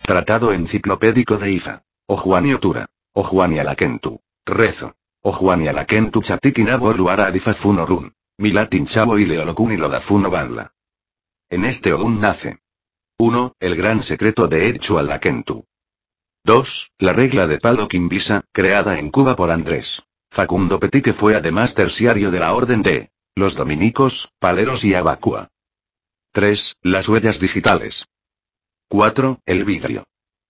Tratado enciclopédico de Ifa. Ojuani Otura. Ojuani Alakentu. Rezo. Ojuani Alakentu Chatikinabo Luara Adifafuno Run. Milatin Chavo y Leolokun y Lodafuno Banla. En este Ogun nace. 1. El gran secreto de Echu Alakentu. 2. La regla de Palo Quimbisa, creada en Cuba por Andrés Facundo Petit, que fue además terciario de la orden de los dominicos, paleros y abacua. 3. Las huellas digitales. 4. El vidrio.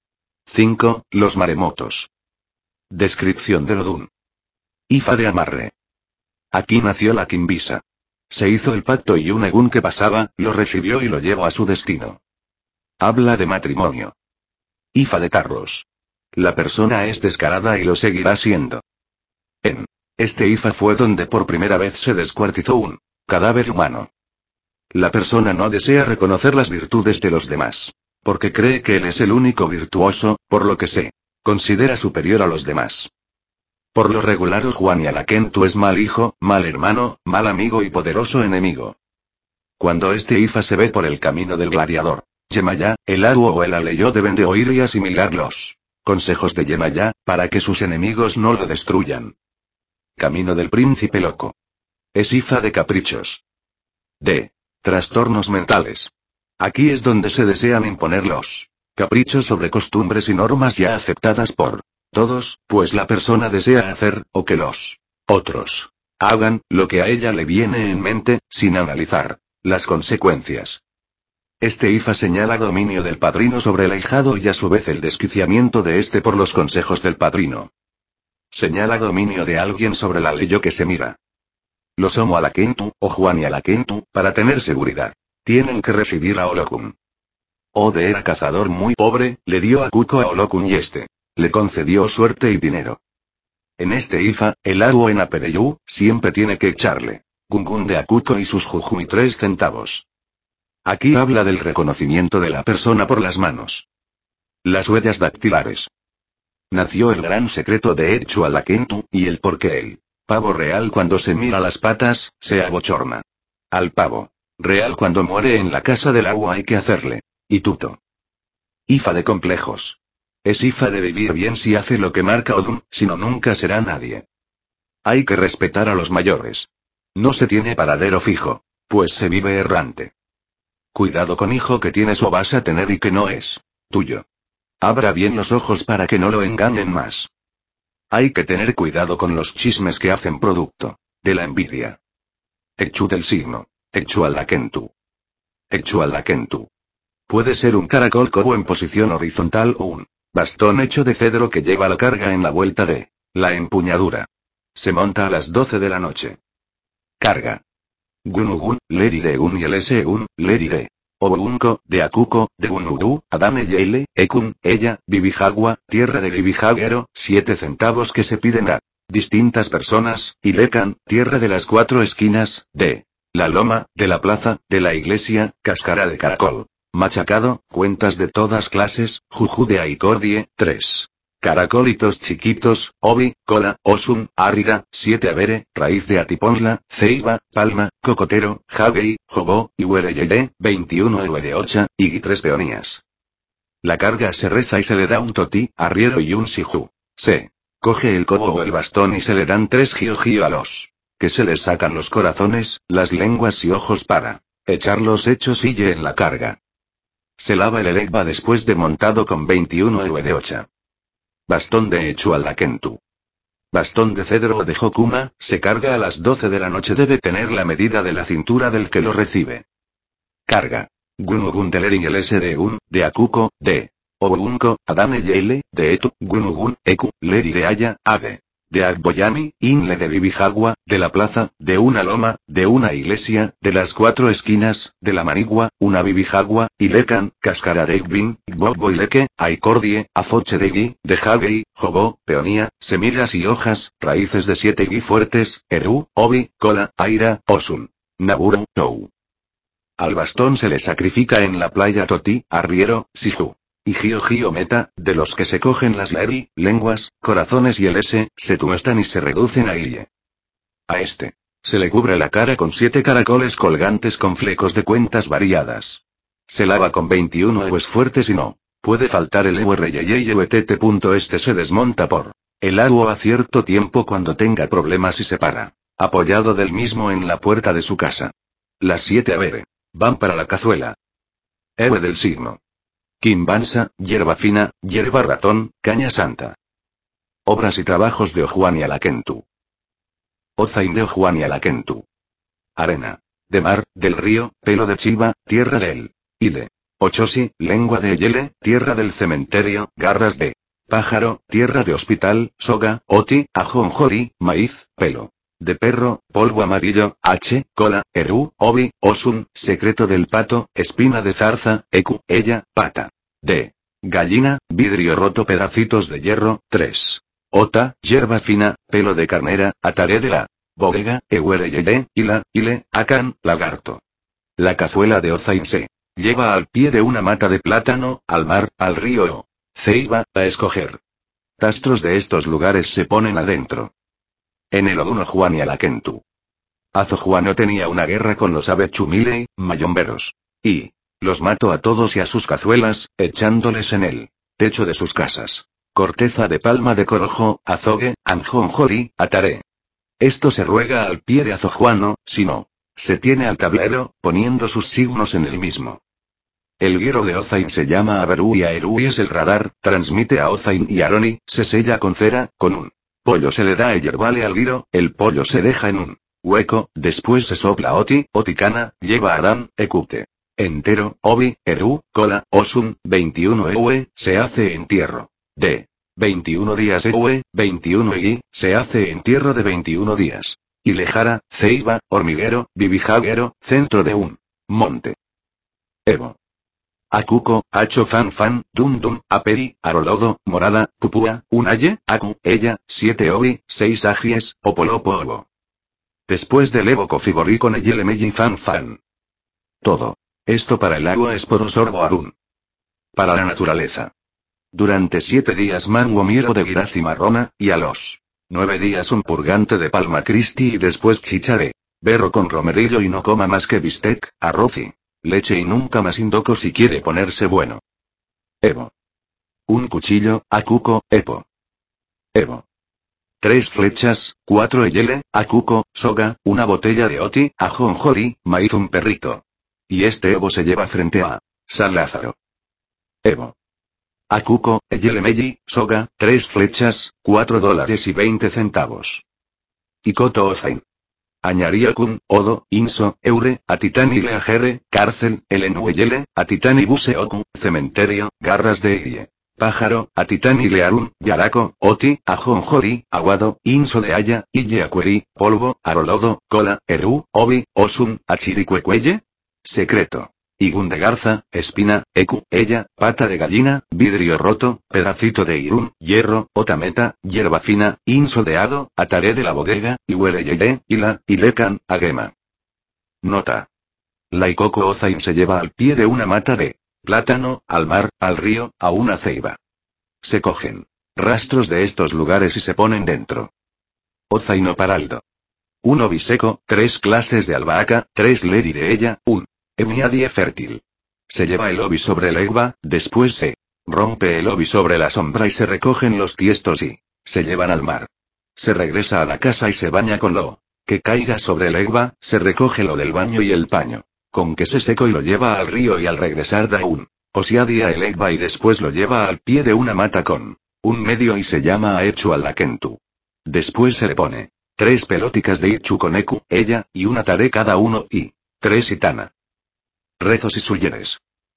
5. Los maremotos. Descripción del Odún. Ifa de amarre. Aquí nació la Quimbisa. Se hizo el pacto y un Egún que pasaba, lo recibió y lo llevó a su destino. Habla de matrimonio. Ifa de tarros. La persona es descarada y lo seguirá siendo. En este Ifa fue donde por primera vez se descuartizó un cadáver humano. La persona no desea reconocer las virtudes de los demás, porque cree que él es el único virtuoso, por lo que se considera superior a los demás. Por lo regular Ojuani Alakentu es mal hijo, mal hermano, mal amigo y poderoso enemigo. Cuando este Ifa se ve por el camino del gladiador, Yemayá, el Aru o el Aleyo deben de oír y asimilar los consejos de Yemayá, para que sus enemigos no lo destruyan. Camino del príncipe loco. Es Ifa de caprichos. De trastornos mentales. Aquí es donde se desean imponer los caprichos sobre costumbres y normas ya aceptadas por todos, pues la persona desea hacer, o que los otros hagan, lo que a ella le viene en mente, sin analizar las consecuencias. Este Ifa señala dominio del padrino sobre el ahijado y a su vez el desquiciamiento de este por los consejos del padrino. Señala dominio de alguien sobre la ley que se mira. Los Homo Alakentu, o Juani Alakentu, para tener seguridad, tienen que recibir a Olokun. Ode era cazador muy pobre, le dio a Cuco a Olokun y este le concedió suerte y dinero. En este Ifa, el Aru en Apereyú, siempre tiene que echarle Gungun de Akuko y sus Jujumi 3 centavos. Aquí habla del reconocimiento de la persona por las manos. Las huellas dactilares. Nació el gran secreto de Echu Alakentu, y el por qué el pavo real cuando se mira las patas, se abochorna. Al pavo real cuando muere en la casa del agua hay que hacerle Ituto. Ifa de complejos. Es Ifa de vivir bien si hace lo que marca Odún, si no nunca será nadie. Hay que respetar a los mayores. No se tiene paradero fijo, pues se vive errante. Cuidado con hijo que tienes o vas a tener y que no es tuyo. Abra bien los ojos para que no lo engañen más. Hay que tener cuidado con los chismes que hacen producto de la envidia. Echu del signo. Echu Alakentu. Echu Alakentu. Puede ser un caracol cobo en posición horizontal o un bastón hecho de cedro que lleva la carga en la vuelta de la empuñadura. Se monta a las 12 de la noche. Carga. Gunugun, Lerireun y el S-un, Lerire. Obunko, de Akuko, de Gunugu, Adane Yeile, Ekun, ella, Bibijagua, tierra de Bibijagero, 7 centavos que se piden a distintas personas, y Lecan, tierra de las 4 esquinas, de la loma, de la plaza, de la iglesia, cáscara de caracol. Machacado, cuentas de todas clases, Juju de Aicordie, 3. Caracolitos chiquitos, Obi, Cola, Osun, Árida, 7 Avere, raíz de Atiponla, Ceiba, Palma, Cocotero, Javei, Jobó, y Huereyeye, 21 Ehuedeocha, y 3 peonías. La carga se reza y se le da un totí, arriero y un siju. Se coge el cobo o el bastón y se le dan 3 gio a los que se les sacan los corazones, las lenguas y ojos para echar los hechos sille en la carga. Se lava el elegba después de montado con 21 Ehuedeocha. Bastón de Echu Alakentu. Bastón de cedro o de Jokuma, se carga a las 12 de la noche, debe tener la medida de la cintura del que lo recibe. Carga. Gunugun de Lering el S de Un, de Akuko, de Obunko, Adane Yeile, de Etu, Gunugun, Eku, Leri de Aya, Ade. De Agboyami, Inle de Bibijagua, de la plaza, de una loma, de una iglesia, de las 4 esquinas, de la manigua, una Bibijagua, Ilecan, Cascara de Igbin, Gbogboileke, Aicordie, Afoche de Gui, de Javei, Jobó, peonía, semillas y hojas, raíces de 7 Gui fuertes, Eru, Obi, Cola, Aira, Osun. Naburo, Tou. Al bastón se le sacrifica en la playa Toti, arriero, Siju. Y Gio Meta, de los que se cogen las leri, lenguas, corazones y el S, se tuestan y se reducen a ille. A este se le cubre la cara con 7 caracoles colgantes con flecos de cuentas variadas. Se lava con 21 ehues fuertes y no Puede faltar el EURYYUETT. Este se desmonta por el agua a cierto tiempo cuando tenga problemas y se para, apoyado del mismo en la puerta de su casa. Las 7 abere. Van para la cazuela. Héroe del signo. Quimbansa, hierba fina, hierba ratón, caña santa. Obras y trabajos de Ojuani Alakentu. Ozain de Ojuani Alakentu. Arena. De mar, del río, pelo de chiva, tierra del Ile. Ochosi, lengua de Eyele, tierra del cementerio, garras de pájaro, tierra de hospital, soga, oti, ajonjori, maíz, pelo de perro, polvo amarillo, cola, eru, obi, osun, secreto del pato, espina de zarza, ecu, ella, pata de gallina, vidrio roto, pedacitos de hierro, 3. Ota, hierba fina, pelo de carnera, ataré de la bodega, eguereyeye, ile, acan, lagarto. La cazuela de Ozain se lleva al pie de una mata de plátano, al mar, al río o ceiba, a escoger. Tastros de estos lugares se ponen adentro. En el Oduno Juani Alakentu. Azojuano tenía una guerra con los Abechumilei, mayomberos. Y los mató a todos y a sus cazuelas, echándoles en el techo de sus casas. Corteza de palma de corojo, azogue, anjonjori, ataré. Esto se ruega al pie de Azojuano, si no, se tiene al tablero, poniendo sus signos en el mismo. El guiro de Ozain se llama Aberu y Aeru y es el radar, transmite a Ozain y Aroni, se sella con cera, con un pollo se le da el yerbale al guiro, el pollo se deja en un hueco, después se sopla oti, oticana, lleva Aram, ecute. Entero, obi, eru, cola, osun, 21 eue, se hace entierro. De 21 días eue, 21 egi, se hace entierro de 21 días. Y lejara, ceiba, hormiguero, bibijaguero, centro de un monte. Evo. Akuko, Acho fan, dum, aperi, arolodo, morada, pupúa, unaye, aku, ella, 7 obi, 6 agies, opolopo ovo. Después del Evo Kofigori con Eyelemeyi fan. Todo esto para el agua es por Osorbo Arun. Para la naturaleza. Durante 7 días mango miero de Girazi marrona, y a los 9 días un purgante de palma cristi y después chicha de berro con romerillo y no coma más que bistec, arroz y leche y nunca más indoco si quiere ponerse bueno. Evo. Un cuchillo, akuko, epo. Evo. 3 flechas, 4 eyele, akuko, soga, una botella de oti, ajonjori, maíz, un perrito. Y este Evo se lleva frente a San Lázaro. Evo. Akuko, eyelemeyi, soga, 3 flechas, $4.20. Ikoto Ozain. Añaríakun, Odo, Inso, Eure, Atitani Leajere, cárcel, Elenueyele, Atitani Buseoku, cementerio, garras de Irie. Pájaro, Atitani Learun, Yaraco, Oti, Ajonjori, Aguado, Inso de Haya, Illeacueri, polvo, Arolodo, cola, Eru, Obi, Osun, Achiricuecuelle. Secreto. Igún de garza, espina, ecu, ella, pata de gallina, vidrio roto, pedacito de irún, hierro, otameta, hierba fina, inso de hado, ataré de la bodega, ihuereyeye, ilecan, agema. Nota. La Ikoko Ozain se lleva al pie de una mata de plátano, al mar, al río, a una ceiba. Se cogen rastros de estos lugares y se ponen dentro. Ozain Oparaldo. 1 biseco, 3 clases de albahaca, 3 leri de ella, 1. Emiadie fértil. Se lleva el obi sobre el egba, después se rompe el obi sobre la sombra y se recogen los tiestos y se llevan al mar. Se regresa a la casa y se baña con lo que caiga sobre el egba, se recoge lo del baño y el paño con que se seco y lo lleva al río y al regresar da un osiadia el egba y después lo lleva al pie de una mata con un medio y se llama aechu alakentu. Después se le pone 3 pelóticas de ichu con eku, ella, y una taré cada uno y 3 itana. Rezos y suyeres.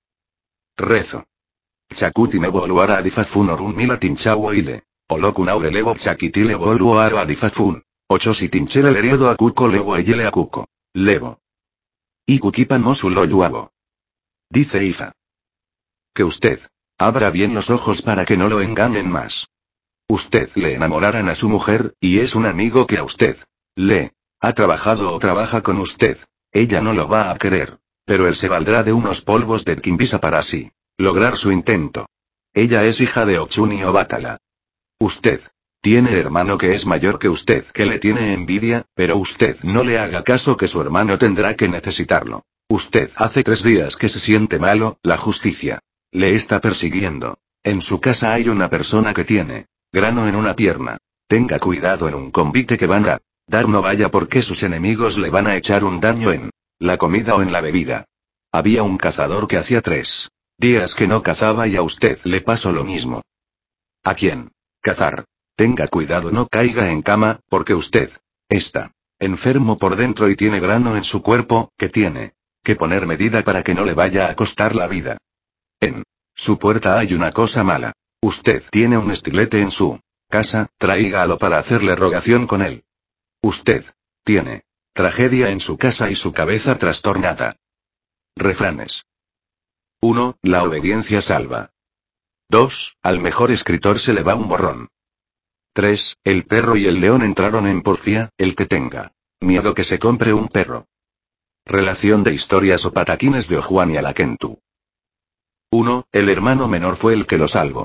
Rezo. Chakuti me voluara adifafun orun mila tinchawo ile. Olokun aurelevo chakitile voluaro adifafun. Ochosi tinchere leriodo akuko levo eyele akuko. Levo. Ikukipan mosulo yuavo. Dice Ifa. Que usted abra bien los ojos para que no lo engañen más. Usted le enamoraran a su mujer, y es un amigo que a usted le ha trabajado o trabaja con usted. Ella no lo va a querer. Pero él se valdrá de unos polvos de Kimbisa para así lograr su intento. Ella es hija de Ochuni o Bátala. Usted tiene hermano que es mayor que usted que le tiene envidia, pero usted no le haga caso que su hermano tendrá que necesitarlo. Usted hace 3 días que se siente malo, la justicia Le está persiguiendo. En su casa hay una persona que tiene grano en una pierna. Tenga cuidado en un convite que van a dar, no vaya porque sus enemigos le van a echar un daño en la comida o en la bebida. Había un cazador que hacía 3 días que no cazaba y a usted le pasó lo mismo. ¿A quién? Cazar. Tenga cuidado, no caiga en cama, porque usted está enfermo por dentro y tiene grano en su cuerpo, que tiene que poner medida para que no le vaya a costar la vida. En su puerta hay una cosa mala. Usted tiene un estilete en su casa, tráigalo para hacerle rogación con él. Usted tiene tragedia en su casa y su cabeza trastornada. Refranes. 1. La obediencia salva. 2. Al mejor escritor se le va un borrón. 3. El perro y el león entraron en porfía, el que tenga miedo que se compre un perro. Relación de historias o pataquines de Ojuan y Alakentu. 1. El hermano menor fue el que lo salvó.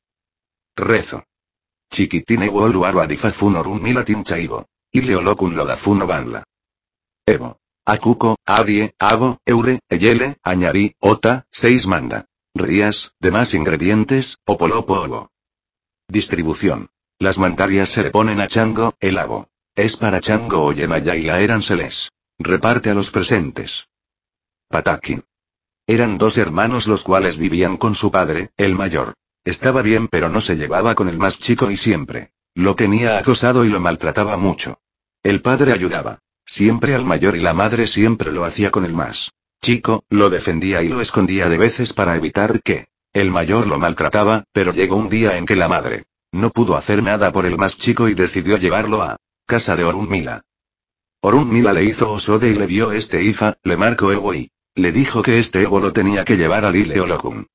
Rezo. Chiquitine woluaro adifafunorun milatin chaibo. Ileolokun lodafuno banla. Evo. Akuko, adie, abo, eure, eyele, añarí, ota, 6 manda. Rías, demás ingredientes, opolopo ovo. Distribución. Las mandarias se le ponen a Chango, el abo. Es para Chango o Yemaya y la Eran se les reparte a los presentes. Patakin. Eran 2 hermanos los cuales vivían con su padre, el mayor. Estaba bien pero no se llevaba con el más chico y siempre lo tenía acosado y lo maltrataba mucho. El padre ayudaba siempre al mayor y la madre siempre lo hacía con el más chico, lo defendía y lo escondía de veces para evitar que el mayor lo maltrataba, pero llegó un día en que la madre no pudo hacer nada por el más chico y decidió llevarlo a casa de Orunmila. Orunmila le hizo osode y le vio este Ifa, le marcó Evo y le dijo que este Evo lo tenía que llevar al Ileolokun.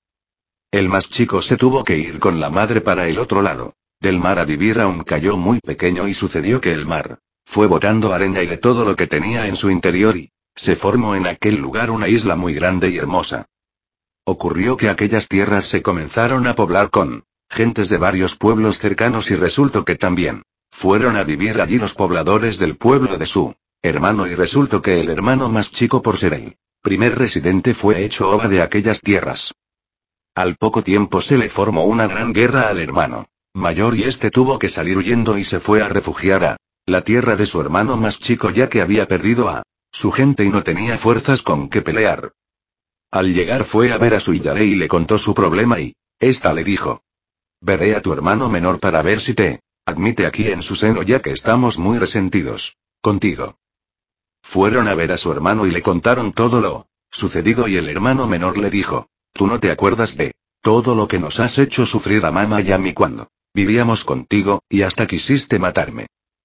El más chico se tuvo que ir con la madre para el otro lado del mar a vivir a un cayó muy pequeño y sucedió que el mar fue botando arena y de todo lo que tenía en su interior y se formó en aquel lugar una isla muy grande y hermosa. Ocurrió que aquellas tierras se comenzaron a poblar con gentes de varios pueblos cercanos y resultó que también fueron a vivir allí los pobladores del pueblo de su hermano y resultó que el hermano más chico por ser el primer residente fue hecho oba de aquellas tierras. Al poco tiempo se le formó una gran guerra al hermano mayor y este tuvo que salir huyendo y se fue a refugiar a la tierra de su hermano más chico ya que había perdido a su gente y no tenía fuerzas con que pelear. Al llegar fue a ver a su Yare y le contó su problema y esta le dijo: veré a tu hermano menor para ver si te admite aquí en su seno ya que estamos muy resentidos contigo. Fueron a ver a su hermano y le contaron todo lo sucedido y el hermano menor le dijo: tú no te acuerdas de todo lo que nos has hecho sufrir a mamá y a mí cuando vivíamos contigo, y hasta quisiste matarme.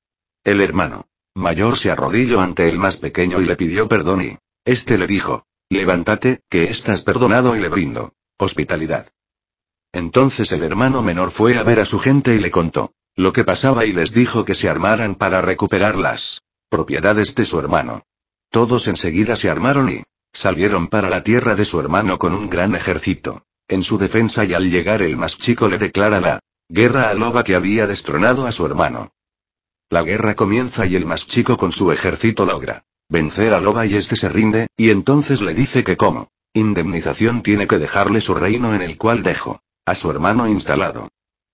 El hermano mayor se arrodilló ante el más pequeño y le pidió perdón y este le dijo: levántate, que estás perdonado y le brindo hospitalidad. Entonces el hermano menor fue a ver a su gente y le contó lo que pasaba y les dijo que se armaran para recuperar las propiedades de su hermano. Todos enseguida se armaron y salieron para la tierra de su hermano con un gran ejército en su defensa y al llegar el más chico le declara la guerra al loba que había destronado a su hermano. La guerra comienza y el más chico con su ejército logra vencer a Loba y este se rinde, y entonces le dice que como indemnización tiene que dejarle su reino en el cual dejó a su hermano instalado.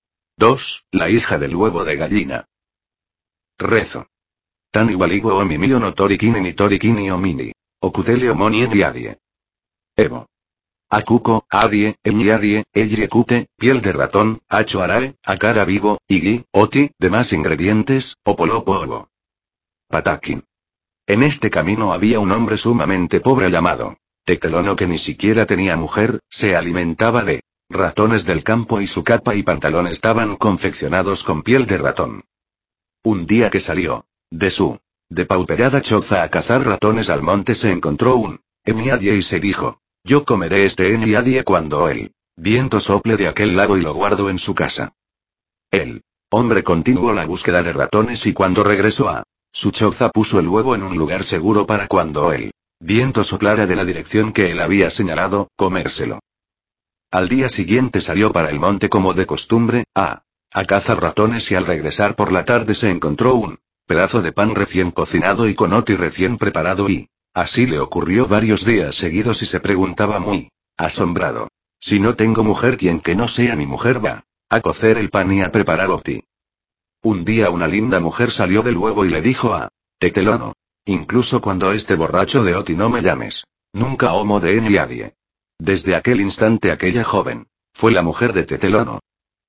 2. La hija del huevo de gallina. Rezo. Tan igualigo o mimio no torikini ni torikini o mini. Okutelio moni ediadie. Evo. Akuko, adie, emiadie, eyriekute, piel de ratón, acho arae, akara vivo, igi, oti, demás ingredientes, opolopo ovo. Patakin. En este camino había un hombre sumamente pobre llamado Tetelono que ni siquiera tenía mujer, se alimentaba de ratones del campo y su capa y pantalón estaban confeccionados con piel de ratón. Un día que salió de su depauperada choza a cazar ratones al monte se encontró un emiadie y se dijo: yo comeré este emiadie cuando el viento sople de aquel lado y lo guardo en su casa. El hombre continuó la búsqueda de ratones y cuando regresó a su choza puso el huevo en un lugar seguro para cuando el viento soplara de la dirección que él había señalado, comérselo. Al día siguiente salió para el monte como de costumbre, a cazar ratones y al regresar por la tarde se encontró un pedazo de pan recién cocinado y con oti recién preparado y así le ocurrió varios días seguidos y se preguntaba muy asombrado: Si no tengo mujer, quien que no sea mi mujer va a cocer el pan y a preparar Oti. Un día una linda mujer salió del huevo y le dijo a Tetelono: incluso cuando esté borracho de Oti no me llames. Nunca homo de nadie. Desde aquel instante aquella joven fue la mujer de Tetelono.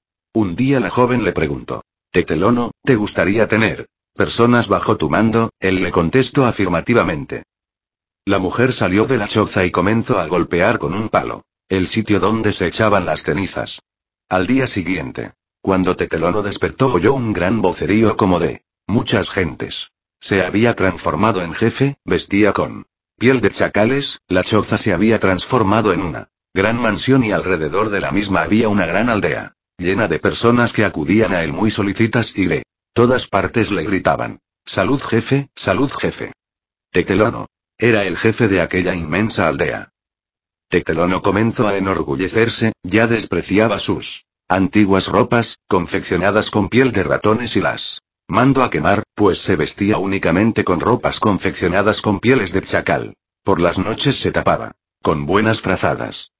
Un día la joven le preguntó: Tetelono, ¿te gustaría tener personas bajo tu mando? Él le contestó afirmativamente. La mujer salió de la choza y comenzó a golpear con un palo el sitio donde se echaban las cenizas. Al día siguiente, cuando Tetelono despertó, oyó un gran vocerío como de muchas gentes. Se había transformado en jefe, vestía con piel de chacales, la choza se había transformado en una gran mansión y alrededor de la misma había una gran aldea, llena de personas que acudían a él muy solicitas y de todas partes le gritaban: salud jefe, salud jefe. Tetelono era el jefe de aquella inmensa aldea. Tetelono comenzó a enorgullecerse, ya despreciaba sus antiguas ropas, confeccionadas con piel de ratones y las mandó a quemar, pues se vestía únicamente con ropas confeccionadas con pieles de chacal. Por las noches se tapaba con buenas frazadas.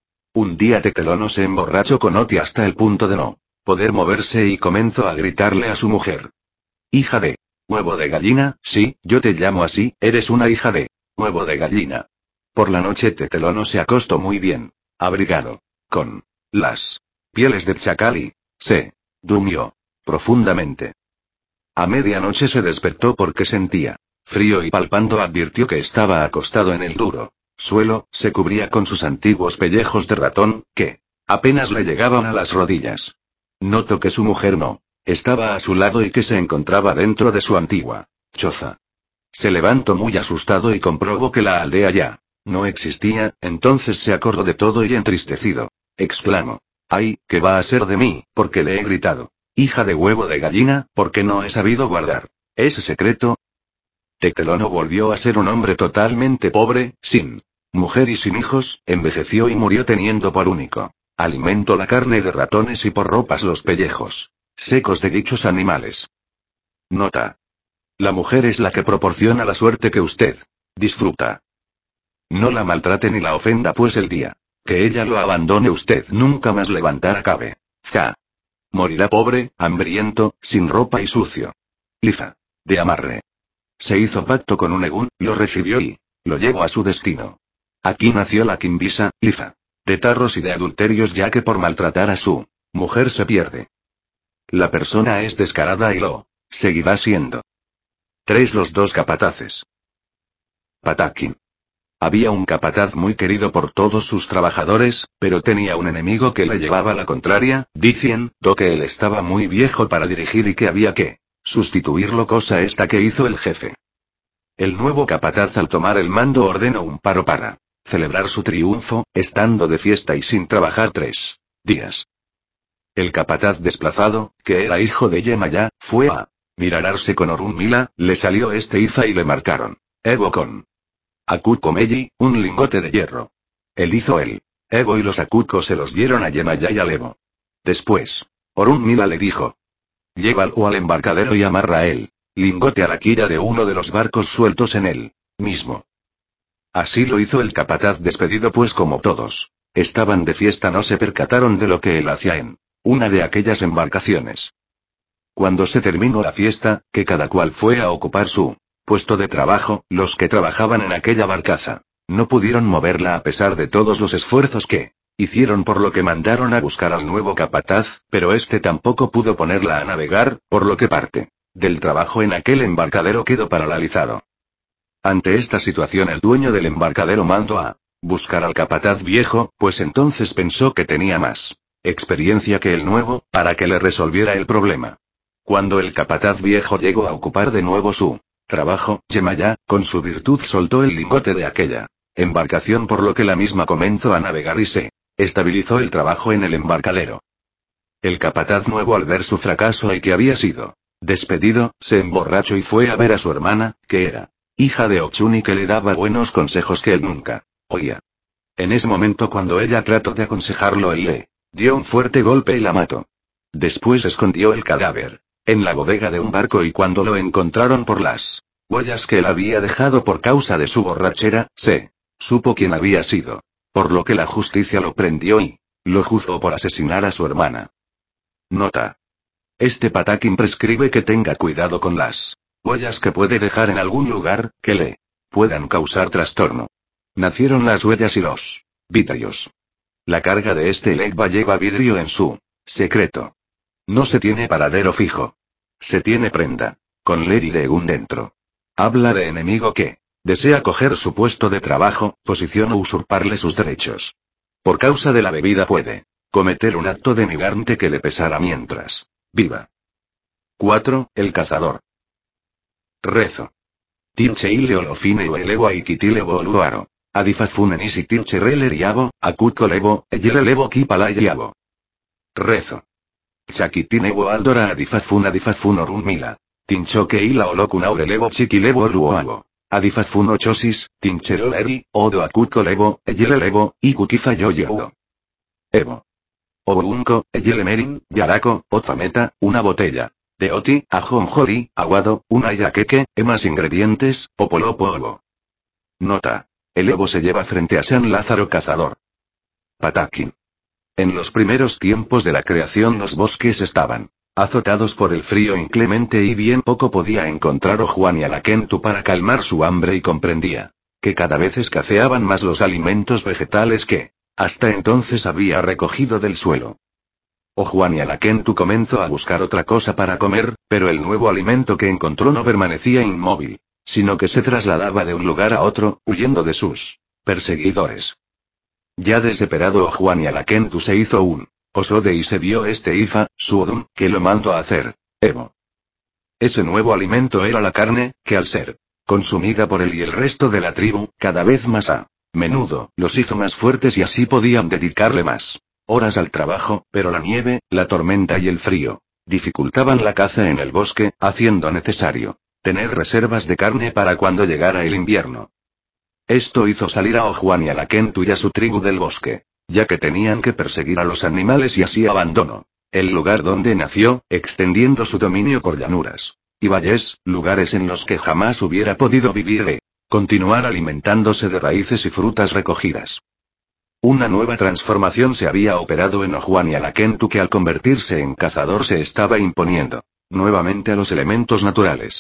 Un día Tetelono se emborrachó con Oti hasta el punto de no poder moverse y comenzó a gritarle a su mujer: hija de huevo de gallina, sí, yo te llamo así, eres una hija de huevo de gallina. Por la noche Tetelono se acostó muy bien abrigado con las pieles de chacal y se durmió profundamente. A medianoche se despertó porque sentía frío y palpando advirtió que estaba acostado en el duro suelo, se cubría con sus antiguos pellejos de ratón, que apenas le llegaban a las rodillas. Notó que su mujer no estaba a su lado y que se encontraba dentro de su antigua choza. Se levantó muy asustado y comprobó que la aldea ya no existía, entonces se acordó de todo y entristecido exclamó: ¡ay, qué va a ser de mí, porque le he gritado hija de huevo de gallina, porque no he sabido guardar ese secreto! Tetelono volvió a ser un hombre totalmente pobre, sin mujer y sin hijos, envejeció y murió teniendo por único alimento la carne de ratones y por ropas los pellejos secos de dichos animales. Nota: la mujer es la que proporciona la suerte que usted disfruta. No la maltrate ni la ofenda, pues el día que ella lo abandone usted nunca más levantará cabe. Ja. Morirá pobre, hambriento, sin ropa y sucio. Lifa. De amarre. Se hizo pacto con un egún, lo recibió y lo llevó a su destino. Aquí nació la quimbisa, Lifa. De tarros y de adulterios, ya que por maltratar a su mujer se pierde. La persona es descarada y lo seguirá siendo. 3. Los dos capataces. Patakin. Había un capataz muy querido por todos sus trabajadores, pero tenía un enemigo que le llevaba la contraria, diciendo que él estaba muy viejo para dirigir y que había que sustituirlo, cosa esta que hizo el jefe. El nuevo capataz, al tomar el mando, ordenó un paro para celebrar su triunfo, estando de fiesta y sin trabajar 3 días. El capataz desplazado, que era hijo de Yemayá, fue a mirarse con Orunmila, le salió este Iza y le marcaron Evo con Akukomeji, un lingote de hierro. Él hizo el Evo y los Akuko se los dieron a Yemayá y al Evo. Después, Orunmila le dijo: llévalo al embarcadero y amarra el lingote a la quilla de uno de los barcos sueltos en él mismo. Así lo hizo el capataz despedido, pues como todos estaban de fiesta no se percataron de lo que él hacía en una de aquellas embarcaciones. Cuando se terminó la fiesta, que cada cual fue a ocupar su puesto de trabajo, los que trabajaban en aquella barcaza no pudieron moverla a pesar de todos los esfuerzos que hicieron, por lo que mandaron a buscar al nuevo capataz, pero este tampoco pudo ponerla a navegar, por lo que parte del trabajo en aquel embarcadero quedó paralizado. Ante esta situación, el dueño del embarcadero mandó a buscar al capataz viejo, pues entonces pensó que tenía más experiencia que el nuevo, para que le resolviera el problema. Cuando el capataz viejo llegó a ocupar de nuevo su trabajo, Yemayá, con su virtud, soltó el lingote de aquella embarcación, por lo que la misma comenzó a navegar y se estabilizó el trabajo en el embarcadero. El capataz nuevo, al ver su fracaso y que había sido despedido, se emborrachó y fue a ver a su hermana, que era hija de Ochuni, que le daba buenos consejos que él nunca oía. En ese momento, cuando ella trató de aconsejarlo, él le dio un fuerte golpe y la mató. Después escondió el cadáver en la bodega de un barco, y cuando lo encontraron por las huellas que él había dejado por causa de su borrachera, se supo quién había sido. por lo que la justicia lo prendió y lo juzgó por asesinar a su hermana. Nota. Este pataquín prescribe que tenga cuidado con las huellas que puede dejar en algún lugar, que le puedan causar trastorno. Nacieron las huellas y los vidrios. La carga de este Elegba lleva vidrio en su secreto. No se tiene paradero fijo. Se tiene prenda. Con Lady Degun dentro. Habla de enemigo que desea coger su puesto de trabajo, posición o usurparle sus derechos. Por causa de la bebida puede cometer un acto denigrante que le pesará mientras viva. 4. El cazador. Rezo. Tinche ile olofine o elevo aikitile oluaro. Adifafunen isi tinche releriabo, akuko levo, levo kipalayiabo. Rezo. Chakitinevo aldora adifafun orun mila. Tinchoke ila olokun aurelevo chikilevo luoago. Adifafun ochosis, tincheroleri, odo akuko levo, levo, ikukifa yoyo. Evo. Obunko, merin, yarako, ozameta, una botella. De oti, ajonjoli, aguado, una yaqueque, más ingredientes, opolopo ovo. Nota. El Evo se lleva frente a San Lázaro Cazador. Pataquín. En los primeros tiempos de la creación los bosques estaban azotados por el frío inclemente y bien poco podía encontrar Ojuani a la Kentu para calmar su hambre y comprendía que cada vez escaseaban más los alimentos vegetales que hasta entonces había recogido del suelo. Ojuani a la Kentu comenzó a buscar otra cosa para comer, pero el nuevo alimento que encontró no permanecía inmóvil, sino que se trasladaba de un lugar a otro, huyendo de sus perseguidores. Ya desesperado Ojuani a la Kentu se hizo un osode y se vio este Ifa, su odun, que lo mandó a hacer, Evo. Ese nuevo alimento era la carne, que al ser consumida por él y el resto de la tribu, cada vez más a menudo, los hizo más fuertes y así podían dedicarle más horas al trabajo, pero la nieve, la tormenta y el frío dificultaban la caza en el bosque, haciendo necesario tener reservas de carne para cuando llegara el invierno. Esto hizo salir a Ojuani a la Kentu y a su tribu del bosque, ya que tenían que perseguir a los animales y así abandonó el lugar donde nació, extendiendo su dominio por llanuras y valles, lugares en los que jamás hubiera podido vivir y continuar alimentándose de raíces y frutas recogidas. Una nueva transformación se había operado en Ojuani a la Kentu que al convertirse en cazador se estaba imponiendo nuevamente a los elementos naturales.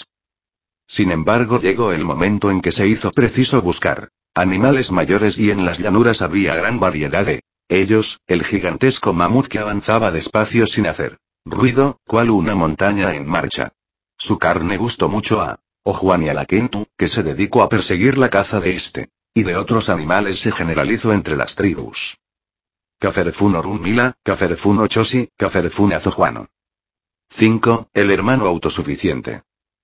Sin embargo, llegó el momento en que se hizo preciso buscar animales mayores y en las llanuras había gran variedad de ellos, el gigantesco mamut que avanzaba despacio sin hacer ruido, cual una montaña en marcha. Su carne gustó mucho a Ojuani a la Kentu, que se dedicó a perseguir la caza de este y de otros animales se generalizó entre las tribus. Caferfun Orun Mila, Caferfun Ochosi, Caferfun Azojuano. 5. El hermano autosuficiente.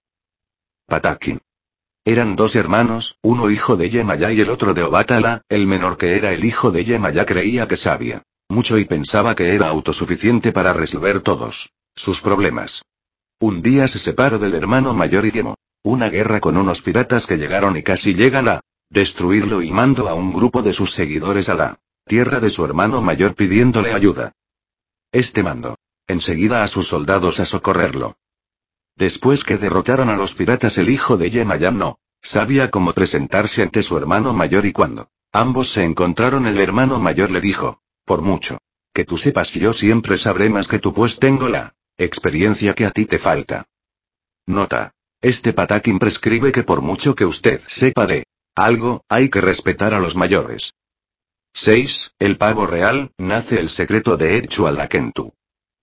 Pataquín. Eran dos hermanos, uno hijo de Yemaya y el otro de Obatala, el menor que era el hijo de Yemaya creía que sabía mucho y pensaba que era autosuficiente para resolver todos sus problemas. Un día se separó del hermano mayor y temió una guerra con unos piratas que llegaron y casi llegan a destruirlo y mandó a un grupo de sus seguidores a la tierra de su hermano mayor pidiéndole ayuda. Este mandó enseguida a sus soldados a socorrerlo. Después que derrotaron a los piratas el hijo de Yemaya no sabía cómo presentarse ante su hermano mayor y cuando ambos se encontraron el hermano mayor le dijo, por mucho que tú sepas yo siempre sabré más que tú pues tengo la experiencia que a ti te falta. Nota. Este pataquín prescribe que por mucho que usted sepa de algo, hay que respetar a los mayores. 6. El pavo real, nace el secreto de Echu a la Kentu.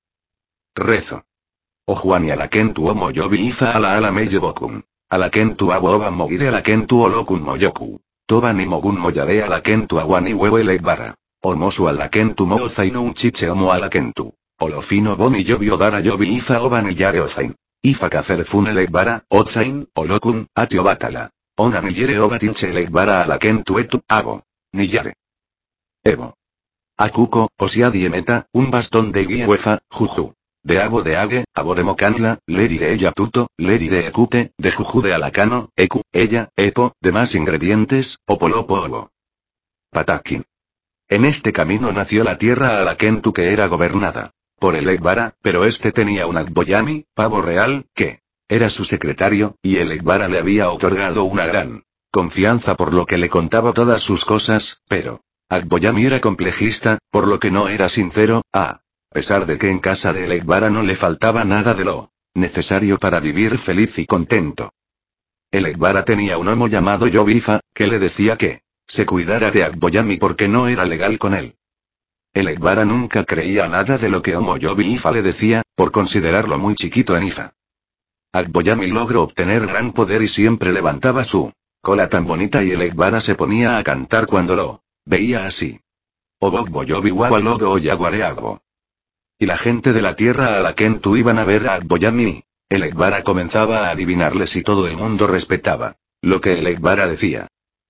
Rezo. Ojuani a la Kentu o moyobi ifa ala meyo bokun. A la Kentu abo oba mogire a la Kentu o lokun moyoku. Toba ni mogun moyare a la Kentu aguani huewe legbara. Omosu a la Kentu mo ozaino un chiche omo a la Kentu. Olofino boni yobi odara yobi ifa oba ni yare ozain. Ifa kaferfune legbara, ozain, olokun, atio batala. Ona ni yere oba tinche legbara a la Kentu etu, abo. Ni yare. Evo. Akuko, osia diemeta, un bastón de guiehuefa, juju. De abo de age, aboremo canla, leri de ella tuto, leri de ecute, de juju de alacano, ecu, ella, epo, demás ingredientes, opolopo ovo. Pataquín. En este camino nació la tierra a la Kentu que era gobernada por el Egbara, pero este tenía un Agboyami, pavo real, que era su secretario, y el Egbara le había otorgado una gran confianza por lo que le contaba todas sus cosas, pero Akboyami era complejista, por lo que no era sincero, a pesar de que en casa de Elekbara no le faltaba nada de lo necesario para vivir feliz y contento. Elekbara tenía un homo llamado Yobifa, que le decía que se cuidara de Akboyami porque no era legal con él. Elekbara nunca creía nada de lo que Homo Yobifa le decía, por considerarlo muy chiquito en Ifa. Akboyami logró obtener gran poder y siempre levantaba su cola tan bonita y Elekbara se ponía a cantar cuando lo veía así. Obogbo Yobi Wawalodo Oyaguareagbo. Y la gente de la tierra a la Kentu iban a ver a Akboyami. Elekbara comenzaba a adivinarles y todo el mundo respetaba lo que Elekbara decía.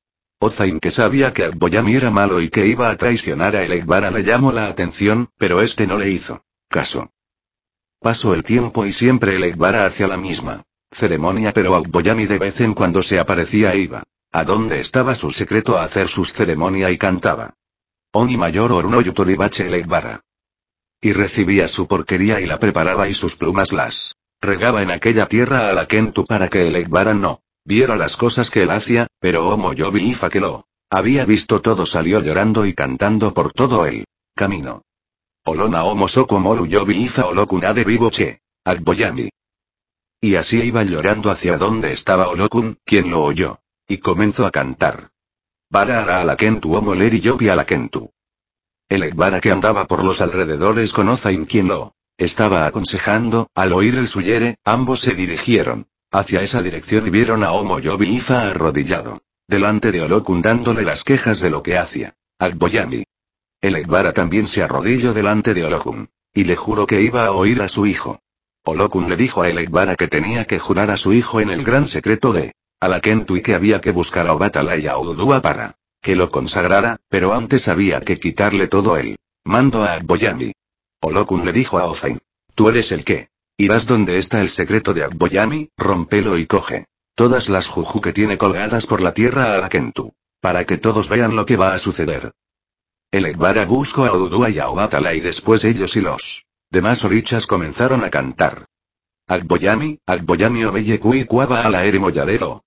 Ozain, que sabía que Akboyami era malo y que iba a traicionar a Elekbara, le llamó la atención, pero este no le hizo caso. Pasó el tiempo y siempre Elekbara hacía la misma ceremonia, pero Akboyami de vez en cuando se aparecía e iba a donde estaba su secreto a hacer sus ceremonias y cantaba. Oni mayor Oruno Yutoribache Elekbara. Y recibía su porquería y la preparaba y sus plumas las regaba en aquella tierra a la Kentu para que Elekbara no viera las cosas que él hacía, pero Homo Yobi Ifa, que lo había visto todo, salió llorando y cantando por todo el camino. Olona Homo Soko Moru Yobi Ifa Olokun de vivo che. Akboyami. Y así iba llorando hacia donde estaba Olokun, quien lo oyó. Y comenzó a cantar. Bara ara a la Kentu Homo Leri Yobi a la Kentu. Elekbara, que andaba por los alrededores con Ozain, quien lo estaba aconsejando, al oír el suyere, ambos se dirigieron hacia esa dirección y vieron a Homo Yobi Ifa arrodillado delante de Olokun dándole las quejas de lo que hacía Akboyami. Elekbara también se arrodilló delante de Olokun y le juró que iba a oír a su hijo. Olokun le dijo a Elekbara que tenía que jurar a su hijo en el gran secreto de Alakentu y que había que buscar a Obatala y a Ududua para que lo consagrara, pero antes había que quitarle todo el mando a Akboyami. Olokun le dijo a Ozain: tú eres el que irás donde está el secreto de Akboyami, rómpelo y coge todas las juju que tiene colgadas por la tierra a Alakentu, para que todos vean lo que va a suceder. Elekbara buscó a Ududua y a Obatala y después ellos y los demás orichas comenzaron a cantar. Akboyami, Akboyami Obeye Kui Kuaba a la Erimoyadedo.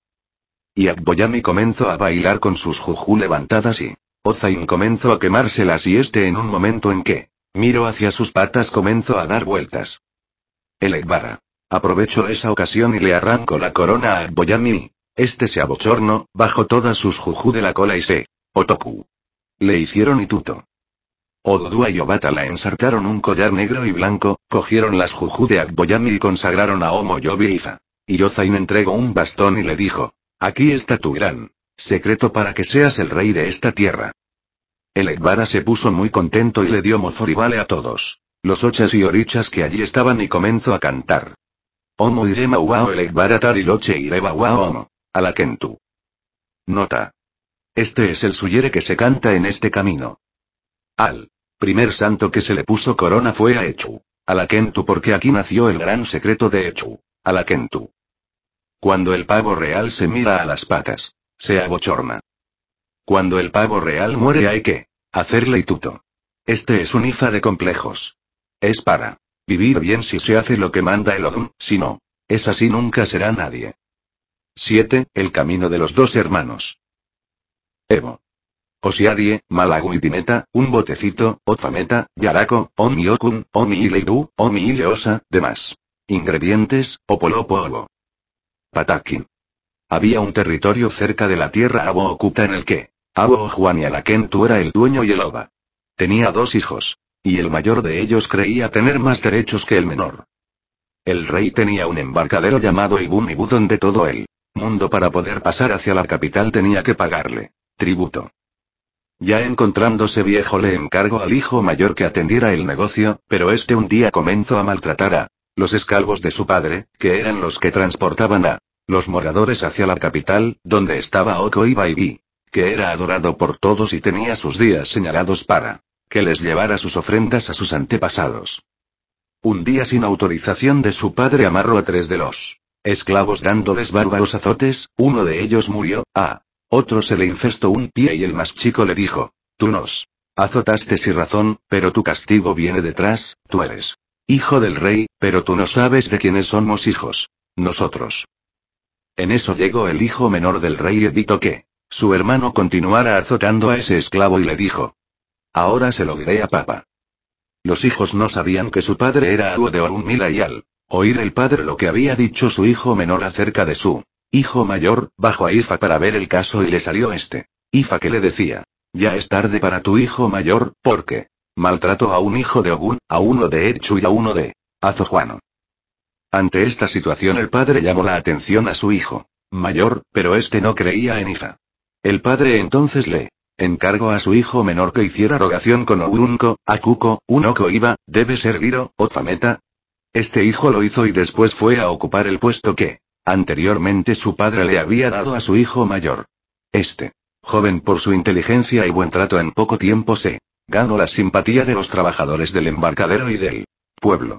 Y Akboyami comenzó a bailar con sus juju levantadas y Ozain comenzó a quemárselas y en un momento en que miró hacia sus patas comenzó a dar vueltas. Elekbara aprovechó esa ocasión y le arrancó la corona a Akboyami. Se abochornó, bajó todas sus juju de la cola y se otoku. Le hicieron ituto. Odudua y Obatala ensartaron un collar negro y blanco, cogieron las juju de Akboyami y consagraron a Homo Yobi Ifa. Y Ozain entregó un bastón y le dijo: aquí está tu gran secreto para que seas el rey de esta tierra. Elekbara se puso muy contento y le dio mozoribale a todos los ochas y orichas que allí estaban y comenzó a cantar. Homo irema uao Elekbara tariloche ireba uao homo. Alakentu. Nota. Este es el suyere que se canta en este camino. Al primer santo que se le puso corona fue a Echu Alakentu, porque aquí nació el gran secreto de Echu Alakentu. Cuando el pavo real se mira a las patas, se abochorna. Cuando el pavo real muere hay que hacerle ituto. Es un Ifa de complejos. Es para vivir bien si se hace lo que manda el Odun, si no es así nunca será nadie. 7. El camino de los dos hermanos. Evo. Osiadie, Malagu y Dimeta, un botecito, Otfameta, Yarako, Omi Okun, Omi Ileiru, Omi Ileosa, demás. Ingredientes: Opolopo Ovo. Patakin. Había un territorio cerca de la tierra Abo Okuta en el que Abo Juan y Alakentu era el dueño y el Oba. Tenía 2 hijos. Y el mayor de ellos creía tener más derechos que el menor. El rey tenía un embarcadero llamado Ibun Ibu donde todo el mundo para poder pasar hacia la capital tenía que pagarle tributo. Ya encontrándose viejo le encargó al hijo mayor que atendiera el negocio, pero un día comenzó a maltratar a los esclavos de su padre, que eran los que transportaban a los moradores hacia la capital, donde estaba Oko Ibi, que era adorado por todos y tenía sus días señalados para que les llevara sus ofrendas a sus antepasados. Un día sin autorización de su padre amarró a 3 de los esclavos dándoles bárbaros azotes, uno de ellos murió, otro se le infestó un pie y el más chico le dijo: tú nos azotaste sin razón, pero tu castigo viene detrás, tú eres hijo del rey, pero tú no sabes de quiénes somos hijos. Nosotros. En eso llegó el hijo menor del rey Edito que su hermano continuara azotando a ese esclavo y le dijo: ahora se lo diré a papá. Los hijos no sabían que su padre era Awo de Orunmila y al oír el padre lo que había dicho su hijo menor acerca de su hijo mayor, bajó a Ifa para ver el caso y le salió Ifa que le decía: ya es tarde para tu hijo mayor, porque maltrató a un hijo de Ogun, a uno de Echu y a uno de Azojuano. Ante esta situación el padre llamó la atención a su hijo mayor, pero este no creía en Ifa. El padre entonces le encargó a su hijo menor que hiciera rogación con Ogunko, Akuko, Unoko Iba, debe ser Giro, o Fameta. Este hijo lo hizo y después fue a ocupar el puesto que anteriormente su padre le había dado a su hijo mayor. Este joven por su inteligencia y buen trato en poco tiempo se ganó la simpatía de los trabajadores del embarcadero y del pueblo.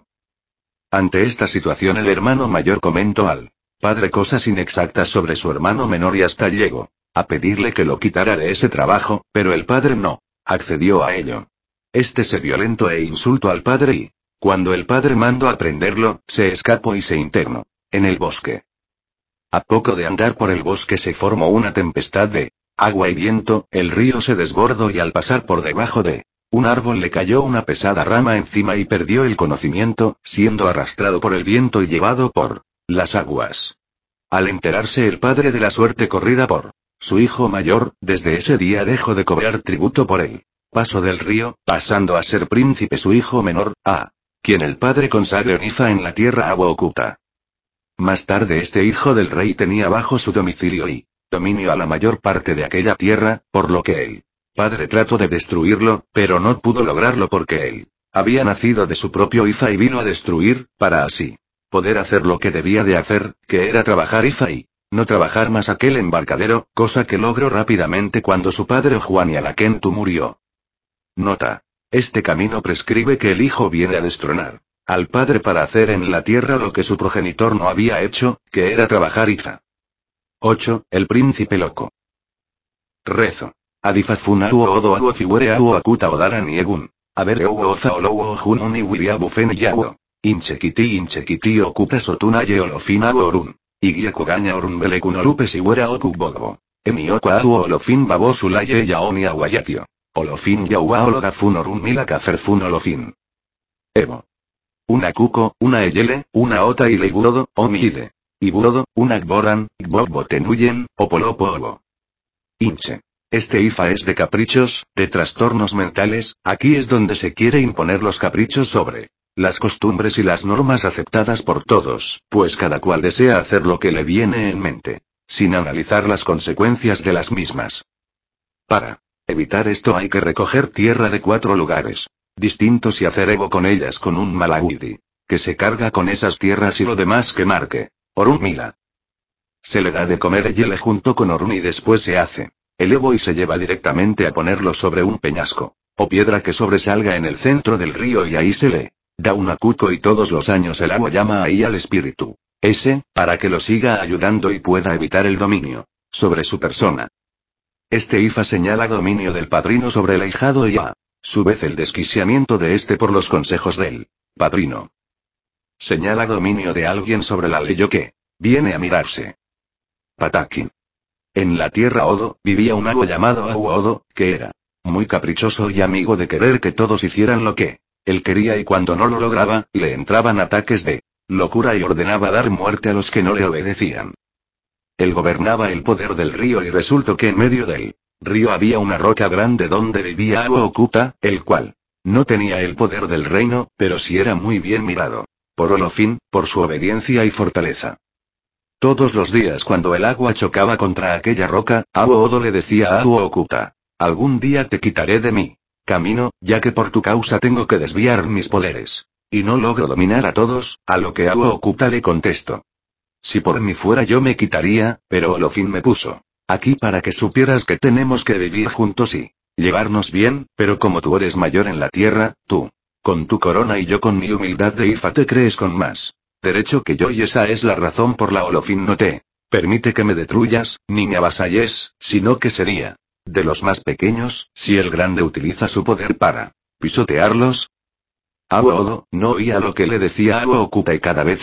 Ante esta situación el hermano mayor comentó al padre cosas inexactas sobre su hermano menor y hasta llegó a pedirle que lo quitara de ese trabajo, pero el padre no accedió a ello. Este se violentó e insultó al padre y, cuando el padre mandó a prenderlo, se escapó y se internó en el bosque. A poco de andar por el bosque se formó una tempestad de agua y viento, el río se desbordó y al pasar por debajo de un árbol le cayó una pesada rama encima y perdió el conocimiento, siendo arrastrado por el viento y llevado por las aguas. Al enterarse el padre de la suerte corrida por su hijo mayor, desde ese día dejó de cobrar tributo por el paso del río, pasando a ser príncipe su hijo menor, a quien el padre consagró Ifa en la tierra Awo Okuta. Más tarde este hijo del rey tenía bajo su domicilio y dominio a la mayor parte de aquella tierra, por lo que el padre trató de destruirlo, pero no pudo lograrlo porque él había nacido de su propio Ifa y vino a destruir, para así poder hacer lo que debía de hacer, que era trabajar Ifa y no trabajar más aquel embarcadero, cosa que logró rápidamente cuando su padre Juan y Alakentu murió. Nota: este camino prescribe que el hijo viene a destronar al padre para hacer en la tierra lo que su progenitor no había hecho, que era trabajar Ifa. 8. El príncipe loco. Rezo. Adifafuna uo odo awo figure awo akuta odara niegun. Abere uo oza olowo jununi wiriabu fen yawo. Inchekiti okuta sotuna ye olofina orun. Igia kogaña orun belekun olupe siwera okubogbo. Emiokwa awo olofin babosulaye yaoni awayatio. Olofin yawa ologafun orun mila kaferfun olofin. Evo. Una cuco, una eyele, una ota y leiburodo, o miide. Iburodo, una gboran, gbogbo tenuyen, o polopo obo. Inche. Este Ifa es de caprichos, de trastornos mentales, aquí es donde se quiere imponer los caprichos sobre las costumbres y las normas aceptadas por todos, pues cada cual desea hacer lo que le viene en mente, sin analizar las consecuencias de las mismas. Para evitar esto hay que recoger tierra de 4 lugares distintos y hacer ego con ellas con un malagudi, que se carga con esas tierras y lo demás que marque Orun Mila. Se le da de comer eyele junto con Orun y después se hace el ego y se lleva directamente a ponerlo sobre un peñasco, o piedra que sobresalga en el centro del río y ahí se le da una cuco y todos los años el agua llama ahí al espíritu ese, para que lo siga ayudando y pueda evitar el dominio sobre su persona. Este Ifa señala dominio del padrino sobre el ahijado y a su vez el desquiciamiento de este por los consejos del padrino. Señala dominio de alguien sobre la ley o que viene a mirarse. Pataki. En la tierra Odo, vivía un mago llamado Awo Odo, que era muy caprichoso y amigo de querer que todos hicieran lo que él quería y cuando no lo lograba, le entraban ataques de locura y ordenaba dar muerte a los que no le obedecían. Él gobernaba el poder del río y resultó que en medio del río había una roca grande donde vivía Awo Okuta, el cual no tenía el poder del reino, pero sí era muy bien mirado por Olofin, por su obediencia y fortaleza. Todos los días cuando el agua chocaba contra aquella roca, Awo Odo le decía a Awo Okuta: algún día te quitaré de mi camino, ya que por tu causa tengo que desviar mis poderes. Y no logro dominar a todos, a lo que Awo Okuta le contestó: si por mí fuera yo me quitaría, pero Olofin me puso aquí para que supieras que tenemos que vivir juntos y llevarnos bien, pero como tú eres mayor en la tierra, tú, con tu corona y yo con mi humildad de Ifa te crees con más derecho que yo y esa es la razón por la Olofin no te permite que me destruyas, ni me avasalles, sino que sería de los más pequeños, si el grande utiliza su poder para pisotearlos. Awo Odo no oía lo que le decía Awo Okuta y cada vez era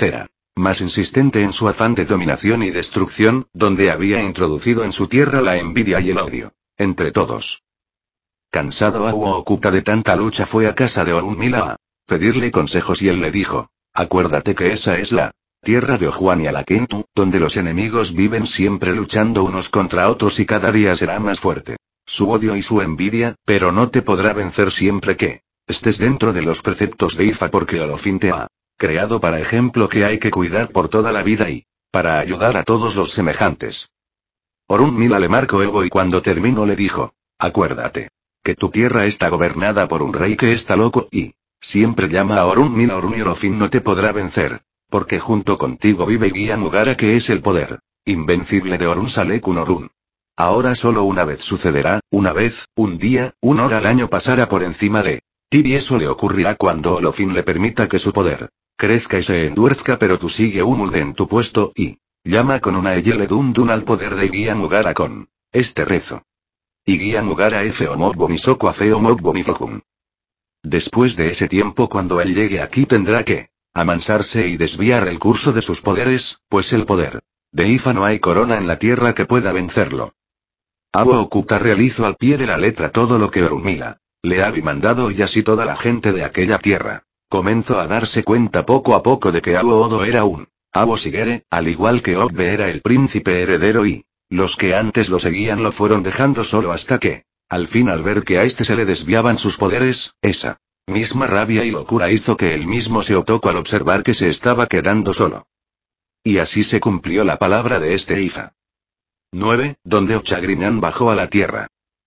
más insistente en su afán de dominación y destrucción, donde había introducido en su tierra la envidia y el odio. Entre todos. Cansado Awo Okuta de tanta lucha fue a casa de Orunmila a pedirle consejos y él le dijo, acuérdate que esa es la tierra de Ojuan y Alakentu, donde los enemigos viven siempre luchando unos contra otros y cada día será más fuerte su odio y su envidia, pero no te podrá vencer siempre que estés dentro de los preceptos de Ifa porque Olofin te ha creado para ejemplo que hay que cuidar por toda la vida y para ayudar a todos los semejantes. Orunmila le marcó ego y cuando terminó le dijo, acuérdate que tu tierra está gobernada por un rey que está loco y siempre llama a Orunmila Orun y Olofin no te podrá vencer, porque junto contigo vive Guía Mugara que es el poder invencible de Orun Salekun Orun. Ahora solo una vez sucederá, una vez, un día, una hora al año pasará por encima de ti y eso le ocurrirá cuando Olofin le permita que su poder crezca y se endurezca pero tú sigue humilde en tu puesto y llama con una Eyele Dundun al poder de Guía Mugara con este rezo. Y Guía Mugara F. Omogbo Misoko Afe Omogbo Mifokun. Después de ese tiempo cuando él llegue aquí tendrá que amansarse y desviar el curso de sus poderes, pues el poder de Ifa no hay corona en la tierra que pueda vencerlo. Awo Okuta realizó al pie de la letra todo lo que Orunmila le había mandado y así toda la gente de aquella tierra comenzó a darse cuenta poco a poco de que Awo Odo era un Awo Shigere, al igual que Ogbe era el príncipe heredero y los que antes lo seguían lo fueron dejando solo hasta que, al fin al ver que a este se le desviaban sus poderes, esa misma rabia y locura hizo que él mismo se otoco al observar que se estaba quedando solo. Y así se cumplió la palabra de este Ifa. 9. Donde Ochagriñán bajó a la tierra.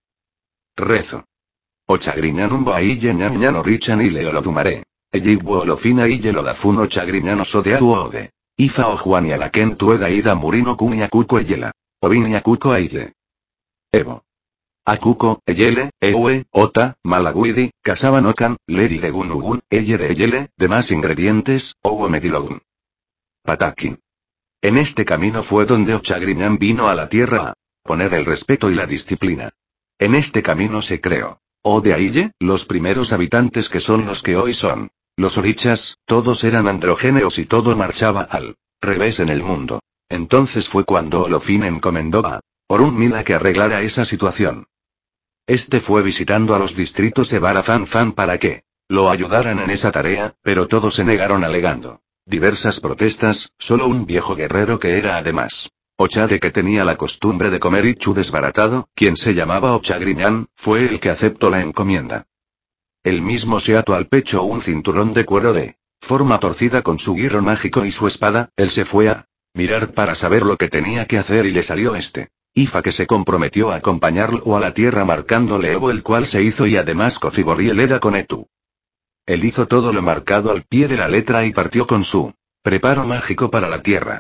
Rezo. Ochagriñán umbo aille ñan ñan orichan y leolodumaré. Eyigbo olofina y yelodafun Ochagriñán osodeau ode. Ifa o Juan y Alaken tueda ida murino kun yakuko eyela. Ovin yakuko aille. Evo. Akuko, Eyele, Ewe, Ota, Malaguidi, Kasabanokan, Lady Legunugun, Eyere Eyele, demás ingredientes, Owo Medilogun. Patakin. En este camino fue donde Ochagriñán vino a la tierra a poner el respeto y la disciplina. En este camino se creó Ode Aille, los primeros habitantes que son los que hoy son los orichas, todos eran androgéneos y todo marchaba al revés en el mundo. Entonces fue cuando Olofin encomendó a Orunmila que arreglara esa situación. Este fue visitando a los distritos Ebara Fan Fan para que lo ayudaran en esa tarea, pero todos se negaron alegando diversas protestas, solo un viejo guerrero que era además Ochade que tenía la costumbre de comer ichu desbaratado, quien se llamaba Ochagriñán, fue el que aceptó la encomienda. Él mismo se ató al pecho un cinturón de cuero de forma torcida con su guirro mágico y su espada, él se fue a mirar para saber lo que tenía que hacer y le salió este Ifa que se comprometió a acompañarlo a la tierra marcándole Evo el cual se hizo y además Kofibori el Eda con Etu. Él hizo todo lo marcado al pie de la letra y partió con su preparo mágico para la tierra.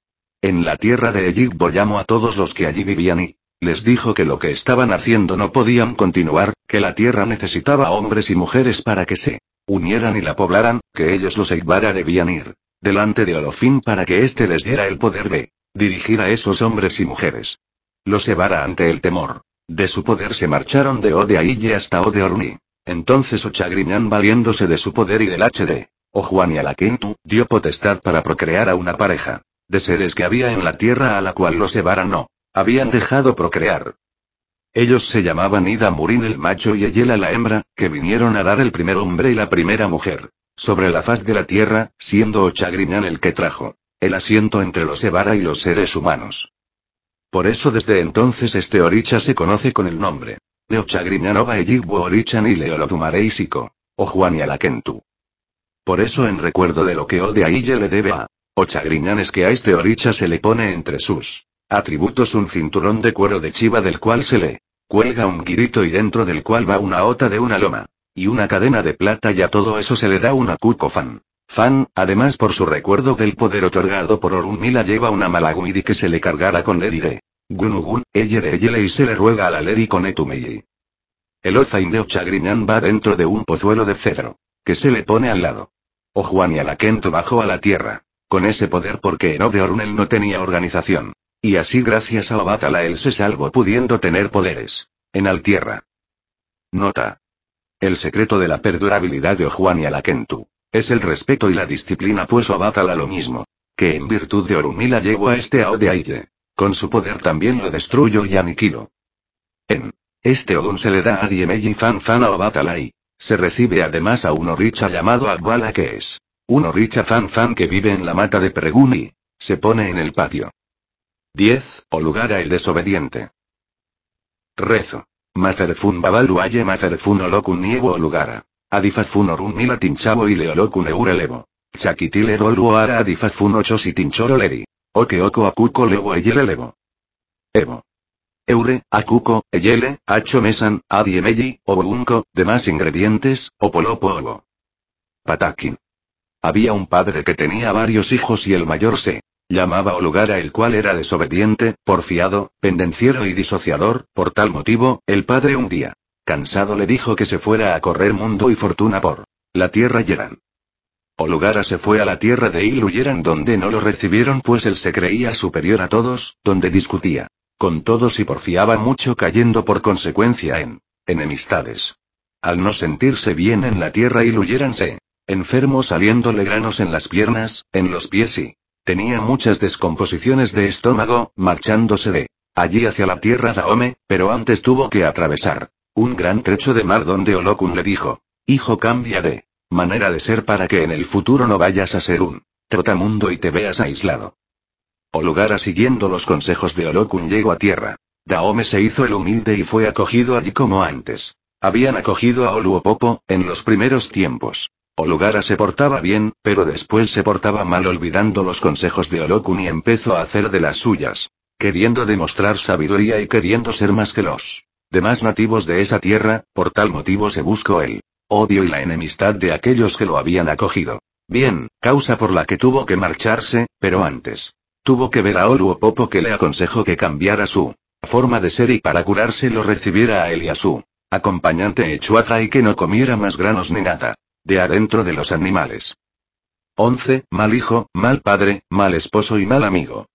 En la tierra de Eyigbo llamó a todos los que allí vivían y les dijo que lo que estaban haciendo no podían continuar, que la tierra necesitaba hombres y mujeres para que se unieran y la poblaran, que ellos los Eibara debían ir delante de Olofin para que éste les diera el poder de dirigir a esos hombres y mujeres. Los Ebara ante el temor de su poder se marcharon de Ode Aille hasta Ode Oruni. Entonces Ochagriñán valiéndose de su poder y del HD, Ojuan y Alakentu, dio potestad para procrear a una pareja de seres que había en la tierra a la cual los Ebara no habían dejado procrear. Ellos se llamaban Ida Murin el macho y Eyela la hembra, que vinieron a dar el primer hombre y la primera mujer sobre la faz de la tierra, siendo Ochagriñán el que trajo el asiento entre los Ebara y los seres humanos. Por eso desde entonces este Oricha se conoce con el nombre de Ochagriñán Oba Eyigbo Orichan y Leolodumaré Isiko, Ojuan y Alakentu. Por eso en recuerdo de lo que Ode Aille le debe a Ochagriñán es que a este Oricha se le pone entre sus atributos un cinturón de cuero de chiva del cual se le cuelga un guirito y dentro del cual va una ota de una loma y una cadena de plata y a todo eso se le da una cuco fan, además por su recuerdo del poder otorgado por Orunmila lleva una Malaguidi que se le cargara con Lady de Gunugun, Eyere Eyele y se le ruega a la Lady con Etumeyi. El Ozain de Ochagriñán va dentro de un pozuelo de cedro que se le pone al lado. Ojuan y Alakentu bajó a la tierra con ese poder porque en Ode Orun él no tenía organización. Y así gracias a Obatala él se salvó pudiendo tener poderes en Altierra. Nota. El secreto de la perdurabilidad de Ojuan y Alakentu es el respeto y la disciplina pues Obatala lo mismo. Que en virtud de Orunmila llevo a este Ao de Aille. Con su poder también lo destruyo y aniquilo. En este Odun se le da a Diemeji Fan Fan a Obatalai. Se recibe además a un Oricha llamado Agbala que es un Oricha Fan Fan que vive en la mata de Preguni. Se pone en el patio. 10. Olugara el desobediente. Rezo. Mazerfun Babaluaye Mazerfun Olokun Niego Olugara. Adifafun Orunmila Tinchavo y Leolokun Eurelevo. Chakitile Roluara Adifafun Ochos y Tinchoroleri. Oke Oko Akuko Levo Eyelelevo. Evo. Eure, Akuko, Eyele, Acho Mesan, Adiemeji, Obunko, demás ingredientes, Opolopo Ovo. Patakin. Había un padre que tenía varios hijos y el mayor se llamaba Olugara, el cual era desobediente, porfiado, pendenciero y disociador. Por tal motivo, el padre un día, cansado, le dijo que se fuera a correr mundo y fortuna por la tierra Yeran. Olugara se fue a la tierra de Ilu Yeran, donde no lo recibieron pues él se creía superior a todos, donde discutía con todos y porfiaba mucho, cayendo por consecuencia en enemistades. Al no sentirse bien en la tierra Ilu Yeran se enfermo, saliéndole granos en las piernas, en los pies y tenía muchas descomposiciones de estómago, marchándose de allí hacia la tierra Daome, pero antes tuvo que atravesar un gran trecho de mar donde Olokun le dijo: hijo, cambia de manera de ser para que en el futuro no vayas a ser un trotamundo y te veas aislado. Olugara, siguiendo los consejos de Olokun, llegó a tierra Daome, se hizo el humilde y fue acogido allí como antes habían acogido a Oluopopo, en los primeros tiempos. Olugara se portaba bien, pero después se portaba mal, olvidando los consejos de Olokun y empezó a hacer de las suyas, queriendo demostrar sabiduría y queriendo ser más que los demás nativos de esa tierra. Por tal motivo se buscó el odio y la enemistad de aquellos que lo habían acogido. Bien, causa por la que tuvo que marcharse, pero antes tuvo que ver a Oluopopo, que le aconsejó que cambiara su forma de ser y para curarse lo recibiera a él y a su acompañante Echuatra, y que no comiera más granos ni nada de adentro de los animales. 11. Mal hijo, mal padre, mal esposo y mal amigo.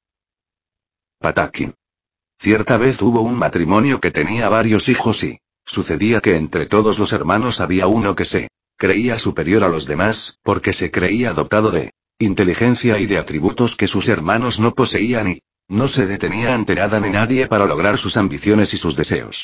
Patakin. Cierta vez hubo un matrimonio que tenía varios hijos y sucedía que entre todos los hermanos había uno que se creía superior a los demás, porque se creía dotado de inteligencia y de atributos que sus hermanos no poseían y no se detenía ante nada ni nadie para lograr sus ambiciones y sus deseos.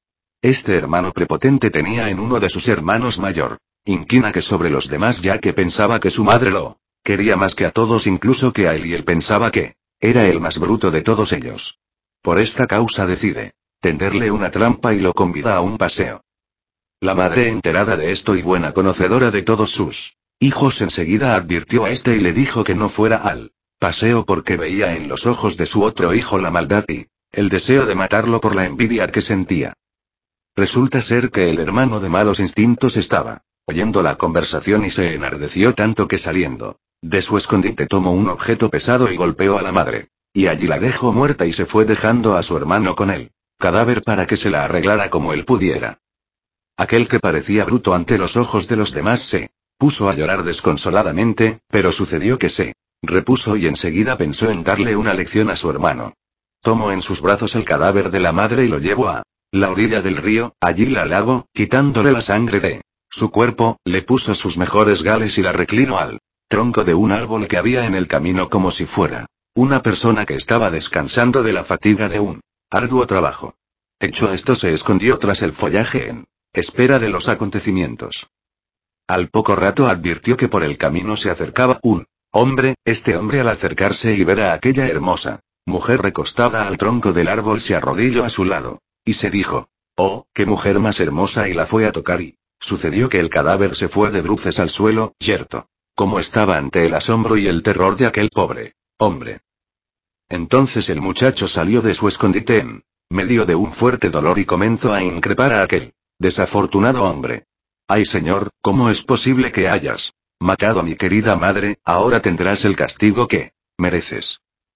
Este hermano prepotente tenía en uno de sus hermanos mayor inquina que sobre los demás, ya que pensaba que su madre lo quería más que a todos, incluso que a él, y él pensaba que era el más bruto de todos ellos. Por esta causa decide tenderle una trampa y lo convida a un paseo. La madre, enterada de esto y buena conocedora de todos sus hijos, enseguida advirtió a este y le dijo que no fuera al paseo porque veía en los ojos de su otro hijo la maldad y el deseo de matarlo por la envidia que sentía. Resulta ser que el hermano de malos instintos estaba oyendo la conversación y se enardeció tanto que, saliendo de su escondite, tomó un objeto pesado y golpeó a la madre. Y allí la dejó muerta y se fue, dejando a su hermano con el cadáver para que se la arreglara como él pudiera. Aquel que parecía bruto ante los ojos de los demás se puso a llorar desconsoladamente, pero sucedió que se repuso y enseguida pensó en darle una lección a su hermano. Tomó en sus brazos el cadáver de la madre y lo llevó a la orilla del río, allí la lavó, quitándole la sangre de su cuerpo, le puso sus mejores gales y la reclinó al tronco de un árbol que había en el camino, como si fuera una persona que estaba descansando de la fatiga de un arduo trabajo. Hecho esto, se escondió tras el follaje en espera de los acontecimientos. Al poco rato advirtió que por el camino se acercaba un hombre. Este hombre, al acercarse y ver a aquella hermosa mujer recostada al tronco del árbol, se arrodilló a su lado y se dijo: oh, qué mujer más hermosa, y la fue a tocar, y sucedió que el cadáver se fue de bruces al suelo, yerto como estaba ante el asombro y el terror de aquel pobre hombre. Entonces el muchacho salió de su escondite en medio de un fuerte dolor y comenzó a increpar a aquel desafortunado hombre. Ay, señor, ¿cómo es posible que hayas matado a mi querida madre? Ahora tendrás el castigo que mereces.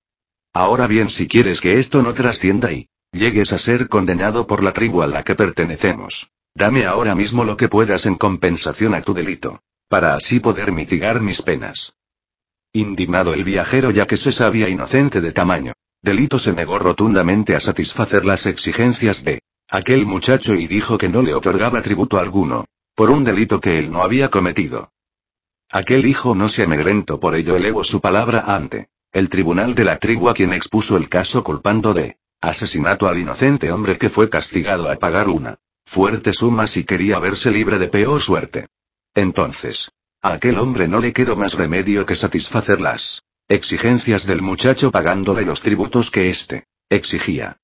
Ahora bien, si quieres que esto no trascienda y llegues a ser condenado por la tribu a la que pertenecemos, dame ahora mismo lo que puedas en compensación a tu delito, para así poder mitigar mis penas. Indignado el viajero, ya que se sabía inocente de tamaño delito, se negó rotundamente a satisfacer las exigencias de aquel muchacho y dijo que no le otorgaba tributo alguno por un delito que él no había cometido. Aquel hijo no se amedrentó, por ello elevo su palabra ante el tribunal de la tribu, a quien expuso el caso culpando de asesinato al inocente hombre que fue castigado a pagar una fuerte suma si quería verse libre de peor suerte. Entonces, a aquel hombre no le quedó más remedio que satisfacer las exigencias del muchacho pagándole los tributos que éste exigía.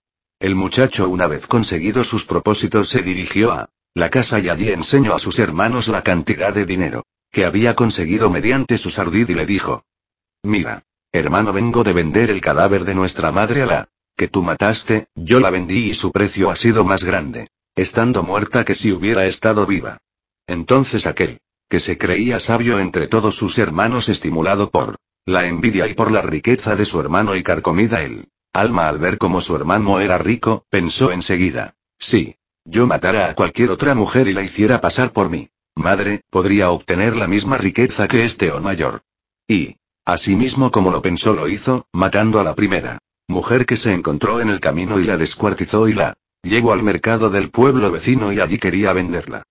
El muchacho, una vez conseguidos sus propósitos, se dirigió a la casa y allí enseñó a sus hermanos la cantidad de dinero que había conseguido mediante su ardid y le dijo: Mira, hermano, vengo de vender el cadáver de nuestra madre a la que tú mataste, yo la vendí y su precio ha sido más grande, estando muerta, que si hubiera estado viva. Entonces aquel que se creía sabio entre todos sus hermanos, estimulado por la envidia y por la riqueza de su hermano y carcomida el alma al ver cómo su hermano era rico, pensó enseguida: si yo matara a cualquier otra mujer y la hiciera pasar por mi madre, podría obtener la misma riqueza que este o mayor. Y, asimismo como lo pensó, lo hizo, matando a la primera mujer que se encontró en el camino y la descuartizó y la llevó al mercado del pueblo vecino y allí quería venderla.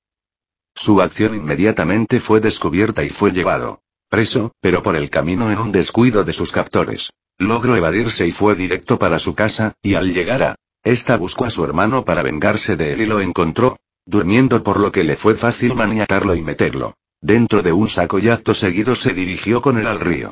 Su acción inmediatamente fue descubierta y fue llevado preso, pero por el camino, en un descuido de sus captores, logró evadirse y fue directo para su casa, y al llegar a esta buscó a su hermano para vengarse de él y lo encontró durmiendo, por lo que le fue fácil maniatarlo y meterlo dentro de un saco, y acto seguido se dirigió con él al río.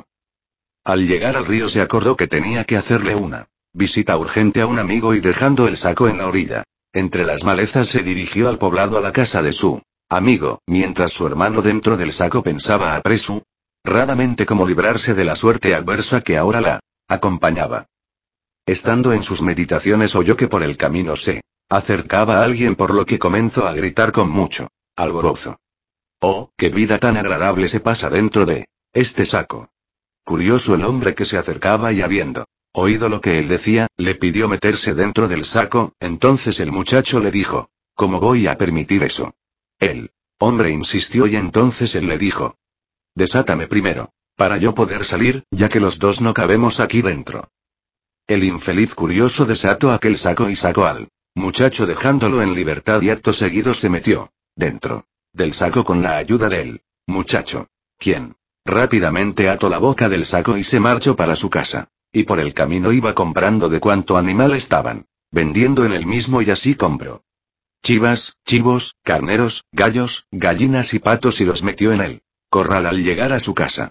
Al llegar al río se acordó que tenía que hacerle una visita urgente a un amigo y, dejando el saco en la orilla, entre las malezas, se dirigió al poblado, a la casa de su amigo, mientras su hermano dentro del saco pensaba apresuradamente cómo librarse de la suerte adversa que ahora la acompañaba. Estando en sus meditaciones, oyó que por el camino se acercaba a alguien, por lo que comenzó a gritar con mucho alborozo: ¡Oh, qué vida tan agradable se pasa dentro de este saco! Curioso el hombre que se acercaba, y habiendo oído lo que él decía, le pidió meterse dentro del saco. Entonces el muchacho le dijo: ¿Cómo voy a permitir eso? El hombre insistió, y entonces él le dijo: Desátame primero, para yo poder salir, ya que los dos no cabemos aquí dentro. El infeliz curioso desató aquel saco y sacó al muchacho, dejándolo en libertad, y acto seguido se metió dentro del saco con la ayuda del muchacho, quien rápidamente ató la boca del saco y se marchó para su casa, y por el camino iba comprando de cuanto animal estaban vendiendo en el mismo, y así compró chivas, chivos, carneros, gallos, gallinas y patos, y los metió en el corral al llegar a su casa.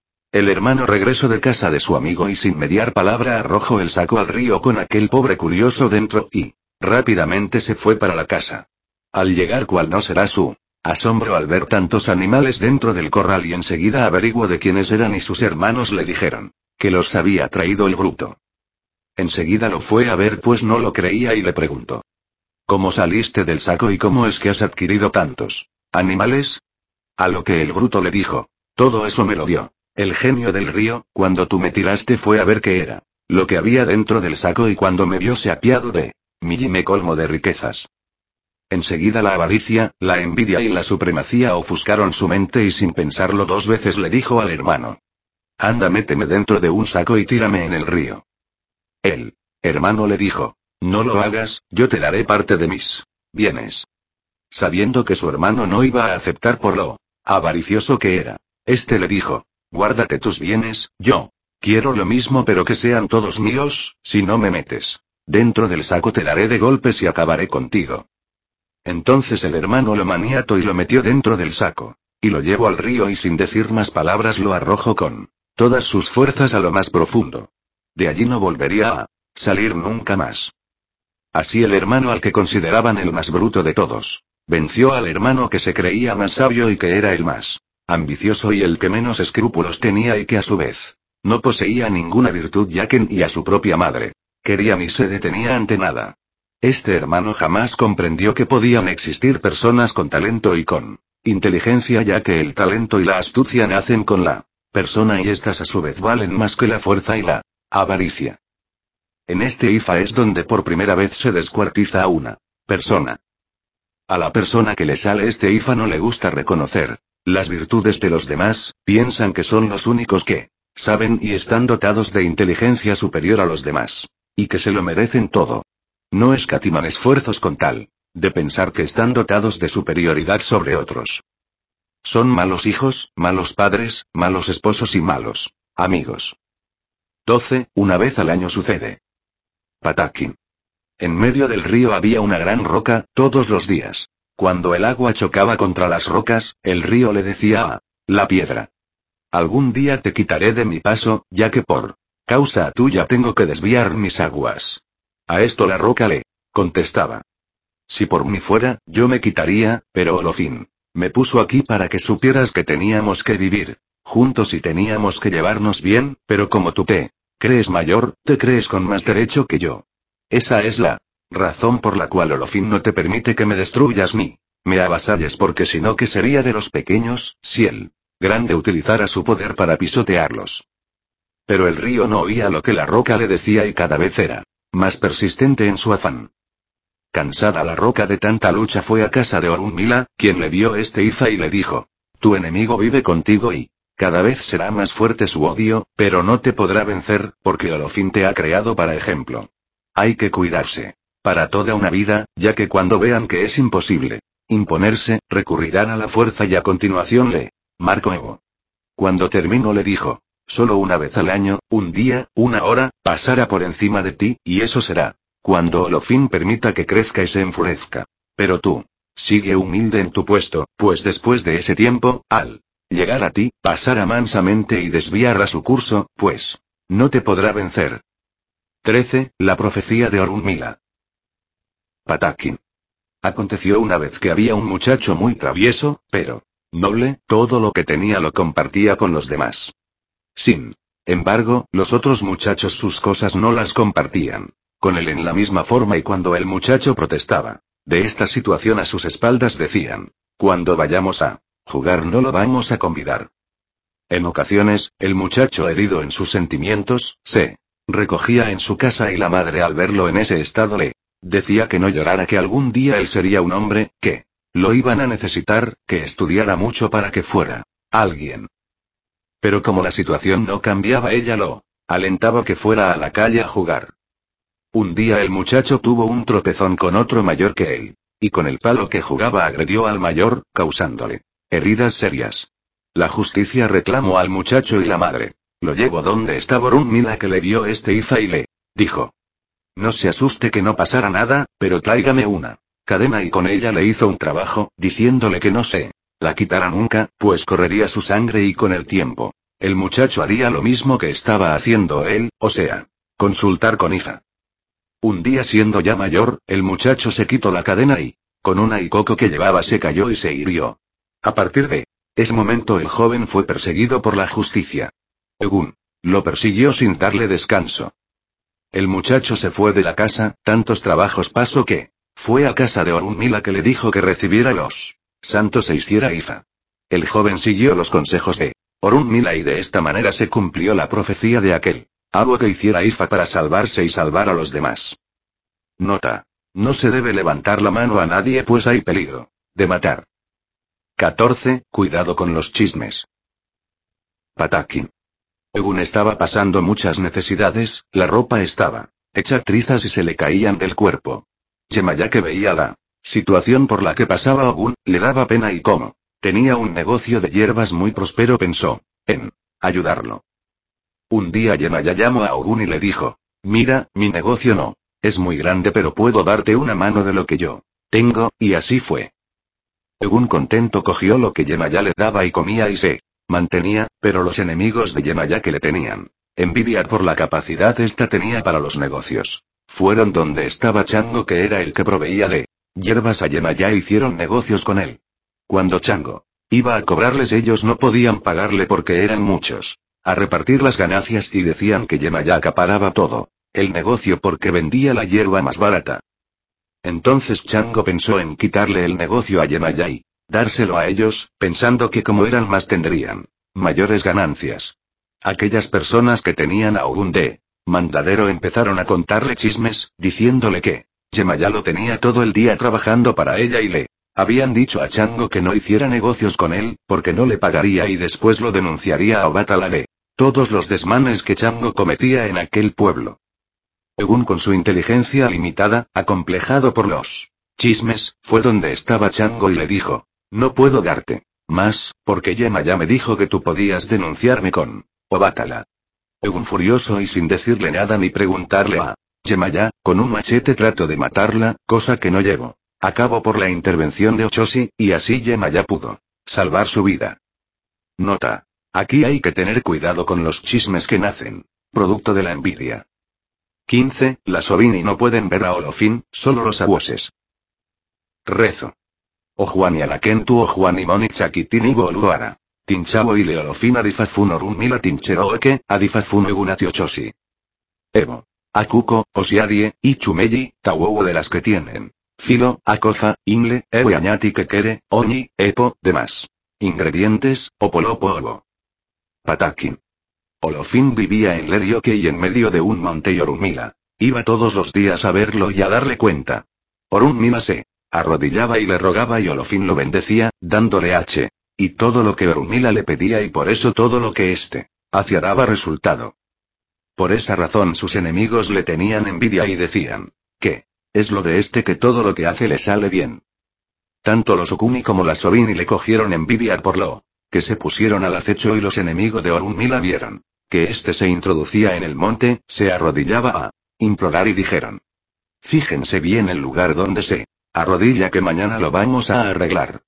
El hermano regresó de casa de su amigo y sin mediar palabra arrojó el saco al río con aquel pobre curioso dentro, y rápidamente se fue para la casa. Al llegar, cuál no será su asombro al ver tantos animales dentro del corral, y enseguida averiguó de quiénes eran, y sus hermanos le dijeron que los había traído el bruto. Enseguida lo fue a ver, pues no lo creía, y le preguntó: ¿Cómo saliste del saco y cómo es que has adquirido tantos animales? A lo que el bruto le dijo: Todo eso me lo dio el genio del río, cuando tú me tiraste fue a ver qué era lo que había dentro del saco, y cuando me vio se apiadó de mí y me colmó de riquezas. Enseguida la avaricia, la envidia y la supremacía ofuscaron su mente, y sin pensarlo dos veces le dijo al hermano: Anda, méteme dentro de un saco y tírame en el río. El hermano le dijo: No lo hagas, yo te daré parte de mis bienes. Sabiendo que su hermano no iba a aceptar por lo avaricioso que era, este le dijo: Guárdate tus bienes, yo quiero lo mismo, pero que sean todos míos. Si no me metes dentro del saco te daré de golpes y acabaré contigo. Entonces el hermano lo maniató y lo metió dentro del saco, y lo llevó al río, y sin decir más palabras lo arrojó con todas sus fuerzas a lo más profundo. De allí no volvería a salir nunca más. Así el hermano, al que consideraban el más bruto de todos, venció al hermano que se creía más sabio y que era el más ambicioso y el que menos escrúpulos tenía, y que a su vez no poseía ninguna virtud, ya que ni a su propia madre quería ni se detenía ante nada. Este hermano jamás comprendió que podían existir personas con talento y con inteligencia, ya que el talento y la astucia nacen con la persona, y estas a su vez valen más que la fuerza y la avaricia. En este IFA es donde por primera vez se descuartiza a una persona. A la persona que le sale este IFA no le gusta reconocer las virtudes de los demás, piensan que son los únicos que saben y están dotados de inteligencia superior a los demás, y que se lo merecen todo. No escatiman esfuerzos con tal de pensar que están dotados de superioridad sobre otros. Son malos hijos, malos padres, malos esposos y malos amigos. 12. Una vez al año sucede. Patakin. En medio del río había una gran roca, todos los días. Cuando el agua chocaba contra las rocas, el río le decía a la piedra: algún día te quitaré de mi paso, ya que por causa tuya tengo que desviar mis aguas. A esto la roca le contestaba: si por mí fuera, yo me quitaría, pero Olofín me puso aquí para que supieras que teníamos que vivir juntos y teníamos que llevarnos bien, pero como tú te crees mayor, te crees con más derecho que yo. Esa es la razón por la cual Olofín no te permite que me destruyas ni me avasalles, porque si no, ¿qué sería de los pequeños, si el grande utilizara su poder para pisotearlos? Pero el río no oía lo que la roca le decía y cada vez era más persistente en su afán. Cansada la roca de tanta lucha fue a casa de Orunmila, quien le dio este ifa y le dijo: tu enemigo vive contigo y cada vez será más fuerte su odio, pero no te podrá vencer, porque Olofín te ha creado para ejemplo. Hay que cuidarse para toda una vida, ya que cuando vean que es imposible imponerse, recurrirán a la fuerza y a continuación le marco Evo. Cuando terminó le dijo: solo una vez al año, un día, una hora, pasará por encima de ti, y eso será cuando Olofín permita que crezca y se enfurezca. Pero tú sigue humilde en tu puesto, pues después de ese tiempo, al llegar a ti, pasará mansamente y desviará su curso, pues no te podrá vencer. 13. La profecía de Orunmila. Patakin. Aconteció una vez que había un muchacho muy travieso, pero noble, todo lo que tenía lo compartía con los demás. Sin embargo, los otros muchachos sus cosas no las compartían con él en la misma forma, y cuando el muchacho protestaba de esta situación a sus espaldas decían: cuando vayamos a jugar no lo vamos a convidar. En ocasiones, el muchacho, herido en sus sentimientos, se recogía en su casa y la madre, al verlo en ese estado, le decía que no llorara, que algún día él sería un hombre, que lo iban a necesitar, que estudiara mucho para que fuera alguien. Pero como la situación no cambiaba, ella lo alentaba que fuera a la calle a jugar. Un día el muchacho tuvo un tropezón con otro mayor que él, y con el palo que jugaba agredió al mayor, causándole heridas serias. La justicia reclamó al muchacho y la madre lo llevó donde estaba Orunmila, que le vio este ifa y le dijo: no se asuste, que no pasará nada, pero tráigame una cadena, y con ella le hizo un trabajo, diciéndole que no se la quitara nunca, pues correría su sangre y con el tiempo el muchacho haría lo mismo que estaba haciendo él, o sea, consultar con Ifa. Un día, siendo ya mayor, el muchacho se quitó la cadena y, con una icoco que llevaba, se cayó y se hirió. A partir de ese momento el joven fue perseguido por la justicia. Egun lo persiguió sin darle descanso. El muchacho se fue de la casa, tantos trabajos pasó que fue a casa de Orunmila, que le dijo que recibiera los santos e hiciera Ifa. El joven siguió los consejos de Orunmila y de esta manera se cumplió la profecía de aquel agua, que hiciera Ifa para salvarse y salvar a los demás. Nota: no se debe levantar la mano a nadie, pues hay peligro de matar. 14. Cuidado con los chismes. Patakin. Egun estaba pasando muchas necesidades, la ropa estaba hecha trizas y se le caían del cuerpo. Yemaya, que veía la situación por la que pasaba Ogun, le daba pena, y como tenía un negocio de hierbas muy próspero, pensó en ayudarlo. Un día Yemaya llamó a Ogun y le dijo: mira, mi negocio no es muy grande, pero puedo darte una mano de lo que yo tengo, y así fue. Ogun, contento, cogió lo que Yemaya le daba y comía y se mantenía, pero los enemigos de Yemaya, que le tenían envidia por la capacidad esta tenía para los negocios, fueron donde estaba Chango, que era el que proveía de hierbas a Yemaya, e hicieron negocios con él. Cuando Chango iba a cobrarles, ellos no podían pagarle porque eran muchos a repartir las ganancias, y decían que Yemaya acaparaba todo el negocio porque vendía la hierba más barata. Entonces Chango pensó en quitarle el negocio a Yemaya y dárselo a ellos, pensando que como eran más tendrían mayores ganancias. Aquellas personas que tenían a Ogun de mandadero empezaron a contarle chismes, diciéndole que Yemaya lo tenía todo el día trabajando para ella, y le habían dicho a Chango que no hiciera negocios con él, porque no le pagaría, y después lo denunciaría a Obatala de todos los desmanes que Chango cometía en aquel pueblo. Egun, con su inteligencia limitada, acomplejado por los chismes, fue donde estaba Chango y le dijo: no puedo darte Más, porque Yemaya me dijo que tú podías denunciarme con Obatala. Ogun furioso y sin decirle nada ni preguntarle a Yemaya, con un machete trato de matarla, cosa que no llevo a cabo por la intervención de Ochoshi, y así Yemaya pudo salvar su vida. Nota. Aquí hay que tener cuidado con los chismes que nacen producto de la envidia. 15. La Sobini no pueden ver a Olofin, solo los abuses. Rezo. Ojuan y Alakentu Ojuan y Monichaki Nibo Oluara. Tinchabo y Leolofin Adifafun Orun Mila Tincheroeke, Adifafun Egunati Ochoshi. Evo. Akuko, Osiadie, Ichumeji, Tawowo de las que tienen. Filo, Akofa, Ingle, Ewe Añati Kekere, Oñi, Epo, demás. Ingredientes, Opolopo Ovo. Patakin. Olofin vivía en Lerioque y en medio de un monte y Orunmila. Iba todos los días a verlo y a darle cuenta. Orunmila se arrodillaba y le rogaba y Olofin lo bendecía, dándole y todo lo que Orunmila le pedía y por eso todo lo que hacía daba resultado. Por esa razón sus enemigos le tenían envidia y decían, ¿qué es lo de que todo lo que hace le sale bien? Tanto los Okumi como las Sobini le cogieron envidia por lo que se pusieron al acecho y los enemigos de Orunmila vieron que se introducía en el monte, se arrodillaba a implorar y dijeron: fíjense bien el lugar donde se arrodilla que mañana lo vamos a arreglar.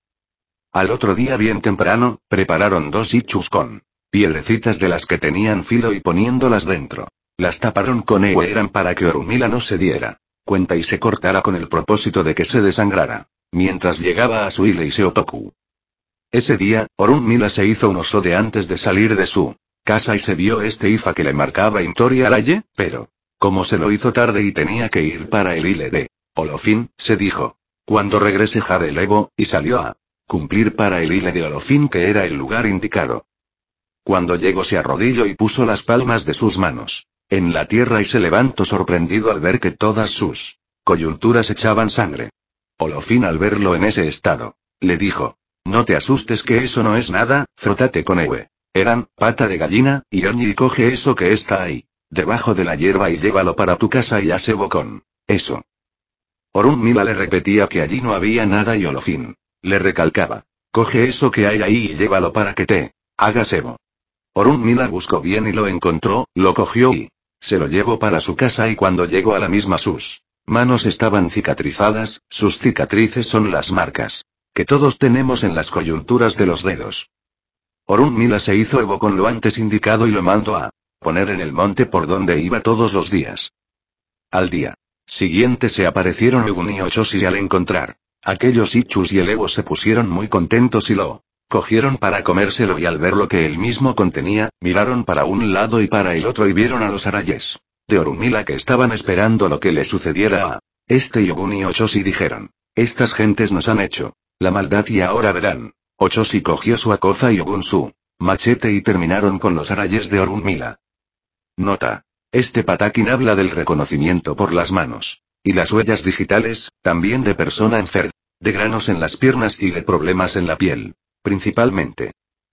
Al otro día bien temprano, prepararon 2 ichus con piedrecitas de las que tenían filo y poniéndolas dentro. Las taparon con eran para que Orunmila no se diera cuenta y se cortara con el propósito de que se desangrara, mientras llegaba a su ile y Seotoku. Ese día, Orunmila se hizo un oso de antes de salir de su casa y se vio ifa que le marcaba Intori Araye, pero como se lo hizo tarde y tenía que ir para el ile de Olofin, se dijo: cuando regrese Jade Levo, y salió a cumplir para el ile de Olofin que era el lugar indicado. Cuando llegó se arrodilló y puso las palmas de sus manos en la tierra y se levantó sorprendido al ver que todas sus coyunturas echaban sangre. Olofin al verlo en ese estado, le dijo: no te asustes que eso no es nada, frótate con Eran, pata de gallina, y Oñi y coge eso que está ahí, debajo de la hierba y llévalo para tu casa y asebo con eso. Orunmila le repetía que allí no había nada y Olofin le recalcaba: coge eso que hay ahí y llévalo para que te haga sebo. Orunmila buscó bien y lo encontró, lo cogió y se lo llevó para su casa y cuando llegó a la misma sus manos estaban cicatrizadas, sus cicatrices son las marcas que todos tenemos en las coyunturas de los dedos. Orunmila se hizo Evo con lo antes indicado y lo mandó a poner en el monte por donde iba todos los días. Al día siguiente se aparecieron Egun y Ochoshi y al encontrar aquellos ichus y el Evo se pusieron muy contentos y lo cogieron para comérselo y al ver lo que él mismo contenía, miraron para un lado y para el otro y vieron a los Arayes de Orunmila que estaban esperando lo que le sucediera a y Egun y Ochoshi dijeron: estas gentes nos han hecho la maldad y ahora verán. Ochoshi cogió su acoza y Ogun su machete y terminaron con los Arayes de Orunmila. Nota. Patakin habla del reconocimiento por las manos y las huellas digitales, también de persona enferma, de granos en las piernas y de problemas en la piel, principalmente.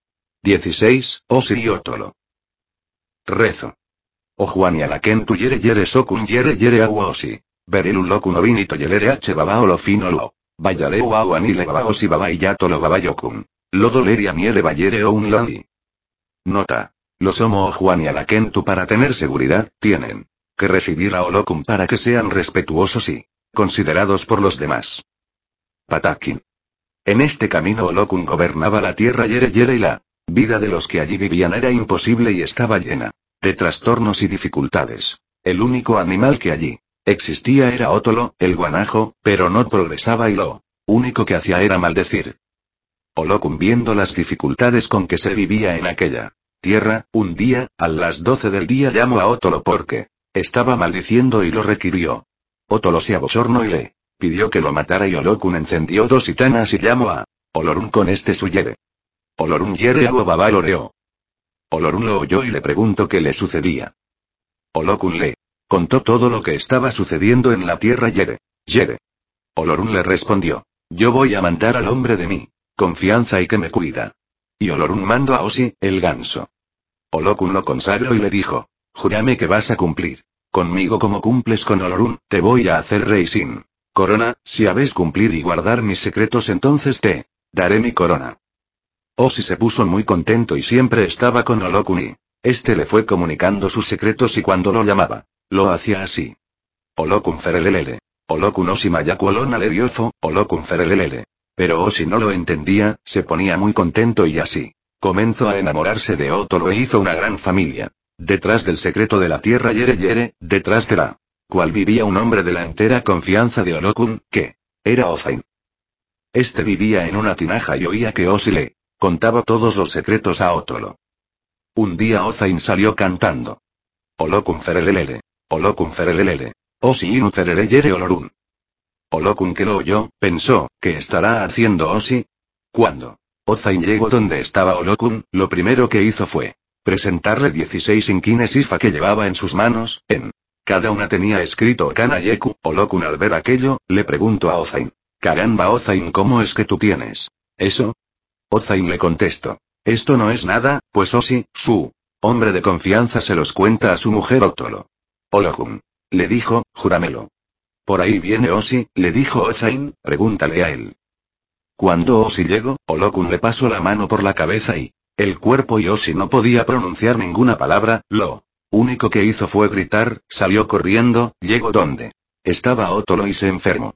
16. Osi y Otolo. Rezo. Ojuan y Alakentu yere yere sokun yere agua Osi. Berelun lokun ovinito yelere h baba olofin olo. Bayareu aguanile baba Osi baba y yatolo baba yokun. Lodo leria miele bayere o un lodi. Nota. Los Homo Ojuan y Alakentu para tener seguridad, tienen que recibir a Olokun para que sean respetuosos y considerados por los demás. Patakin. En este camino Olokun gobernaba la tierra yere y la vida de los que allí vivían era imposible y estaba llena de trastornos y dificultades. El único animal que allí existía era Otolo, el guanajo, pero no progresaba y lo único que hacía era maldecir. Olokun viendo las dificultades con que se vivía en aquella tierra, un día, a las 12 del día llamó a Otolo porque estaba maldiciendo y lo requirió. Otolo se abochornó y le pidió que lo matara y Olokun encendió 2 itanas y llamó a Olorun con su yere. Olorun yere agua baba loreó. Olorun lo oyó y le preguntó qué le sucedía. Olokun le contó todo lo que estaba sucediendo en la tierra yere. Olorun le respondió: yo voy a mandar al hombre de mi confianza y que me cuida. Y Olorun mandó a Osi, el ganso. Olokun lo consagró y le dijo: júrame que vas a cumplir conmigo como cumples con Olorun, te voy a hacer rey sin corona, si habéis cumplir y guardar mis secretos entonces te daré mi corona. Osi se puso muy contento y siempre estaba con Olokuni. Este le fue comunicando sus secretos y cuando lo llamaba, lo hacía así. Olokun ferelelele. Olokun Osi mayaku olona leriofo, Olokun ferelelele. Pero Osi no lo entendía, se ponía muy contento y así. Comenzó a enamorarse de Otolo e hizo una gran familia. Detrás del secreto de la tierra Yere Yere, detrás de la cual vivía un hombre de la entera confianza de Olokun, que era Ozain. Este vivía en una tinaja y oía que Osi le contaba todos los secretos a Otolo. Un día Ozain salió cantando. Olokun ferelelele. Olokun ferelelele. Osi inu fereleyere olorun. Olokun que lo oyó, pensó, ¿qué estará haciendo Osi? Cuando Ozain llegó donde estaba Olokun, lo primero que hizo fue presentarle 16 inquines Ifa que llevaba en sus manos, en cada una tenía escrito Okana Yeku. Olokun al ver aquello, le preguntó a Ozain. Caramba Ozain, ¿cómo es que tú tienes eso? Ozain le contestó. Esto no es nada, pues Osi, su hombre de confianza se los cuenta a su mujer Otolo. Olokun le dijo, júramelo. Por ahí viene Osi, le dijo Ozain, pregúntale a él. Cuando Osi llegó, Olokun le pasó la mano por la cabeza y el cuerpo y Osi no podía pronunciar ninguna palabra, lo único que hizo fue gritar, salió corriendo, llegó donde estaba Otolo y se enfermó.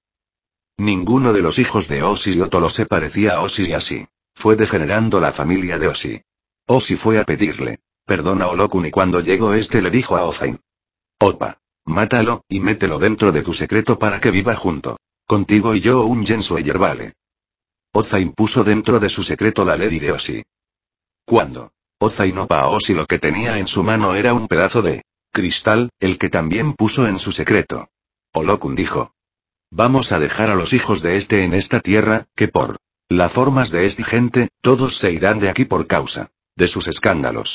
Ninguno de los hijos de Osi y Otolo se parecía a Osi y así fue degenerando la familia de Osi. Osi fue a pedirle perdón a Olokun y cuando llegó este le dijo a Ozain. Opa. Mátalo, y mételo dentro de tu secreto para que viva junto contigo y yo un Jensui Yerbale. Ozain puso dentro de su secreto la ley de Osi. Cuando Ozain opa a Osi lo que tenía en su mano era un pedazo de cristal, el que también puso en su secreto. Olokun dijo. Vamos a dejar a los hijos de este en esta tierra, que por las formas de esta gente, todos se irán de aquí por causa de sus escándalos.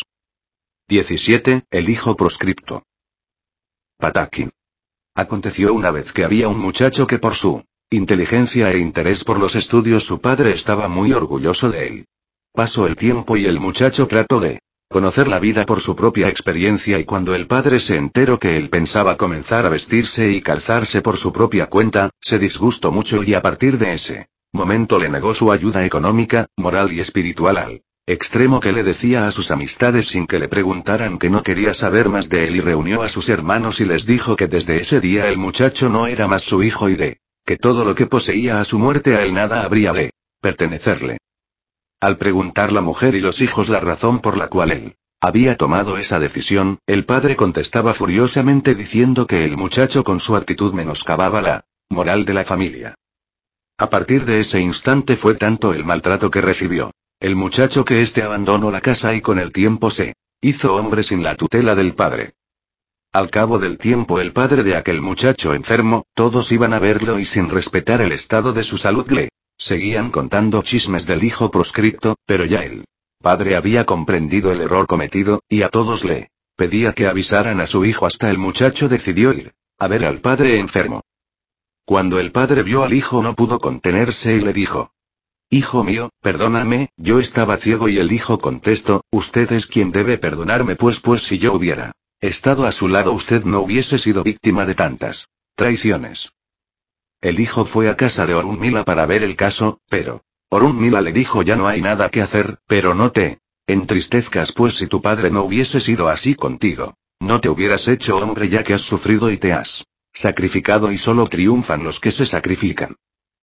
17. El hijo proscripto. Patakin. Aconteció una vez que había un muchacho que por su inteligencia e interés por los estudios su padre estaba muy orgulloso de él. Pasó el tiempo y el muchacho trató de conocer la vida por su propia experiencia y cuando el padre se enteró que él pensaba comenzar a vestirse y calzarse por su propia cuenta, se disgustó mucho y a partir de ese momento le negó su ayuda económica, moral y espiritual al extremo que le decía a sus amistades sin que le preguntaran que no quería saber más de él y reunió a sus hermanos y les dijo que desde ese día el muchacho no era más su hijo y de que todo lo que poseía a su muerte a él nada habría de pertenecerle. Al preguntar la mujer y los hijos la razón por la cual él había tomado esa decisión, el padre contestaba furiosamente diciendo que el muchacho con su actitud menoscababa la moral de la familia. A partir de ese instante fue tanto el maltrato que recibió el muchacho que éste abandonó la casa y con el tiempo se hizo hombre sin la tutela del padre. Al cabo del tiempo el padre de aquel muchacho enfermo, todos iban a verlo y sin respetar el estado de su salud le seguían contando chismes del hijo proscripto, pero ya el padre había comprendido el error cometido, y a todos le pedía que avisaran a su hijo hasta el muchacho decidió ir a ver al padre enfermo. Cuando el padre vio al hijo no pudo contenerse y le dijo. Hijo mío, perdóname, yo estaba ciego y el hijo contestó, usted es quien debe perdonarme pues si yo hubiera estado a su lado usted no hubiese sido víctima de tantas traiciones. El hijo fue a casa de Orunmila para ver el caso, pero Orunmila le dijo ya no hay nada que hacer, pero no te entristezcas pues si tu padre no hubiese sido así contigo, no te hubieras hecho hombre ya que has sufrido y te has sacrificado y solo triunfan los que se sacrifican.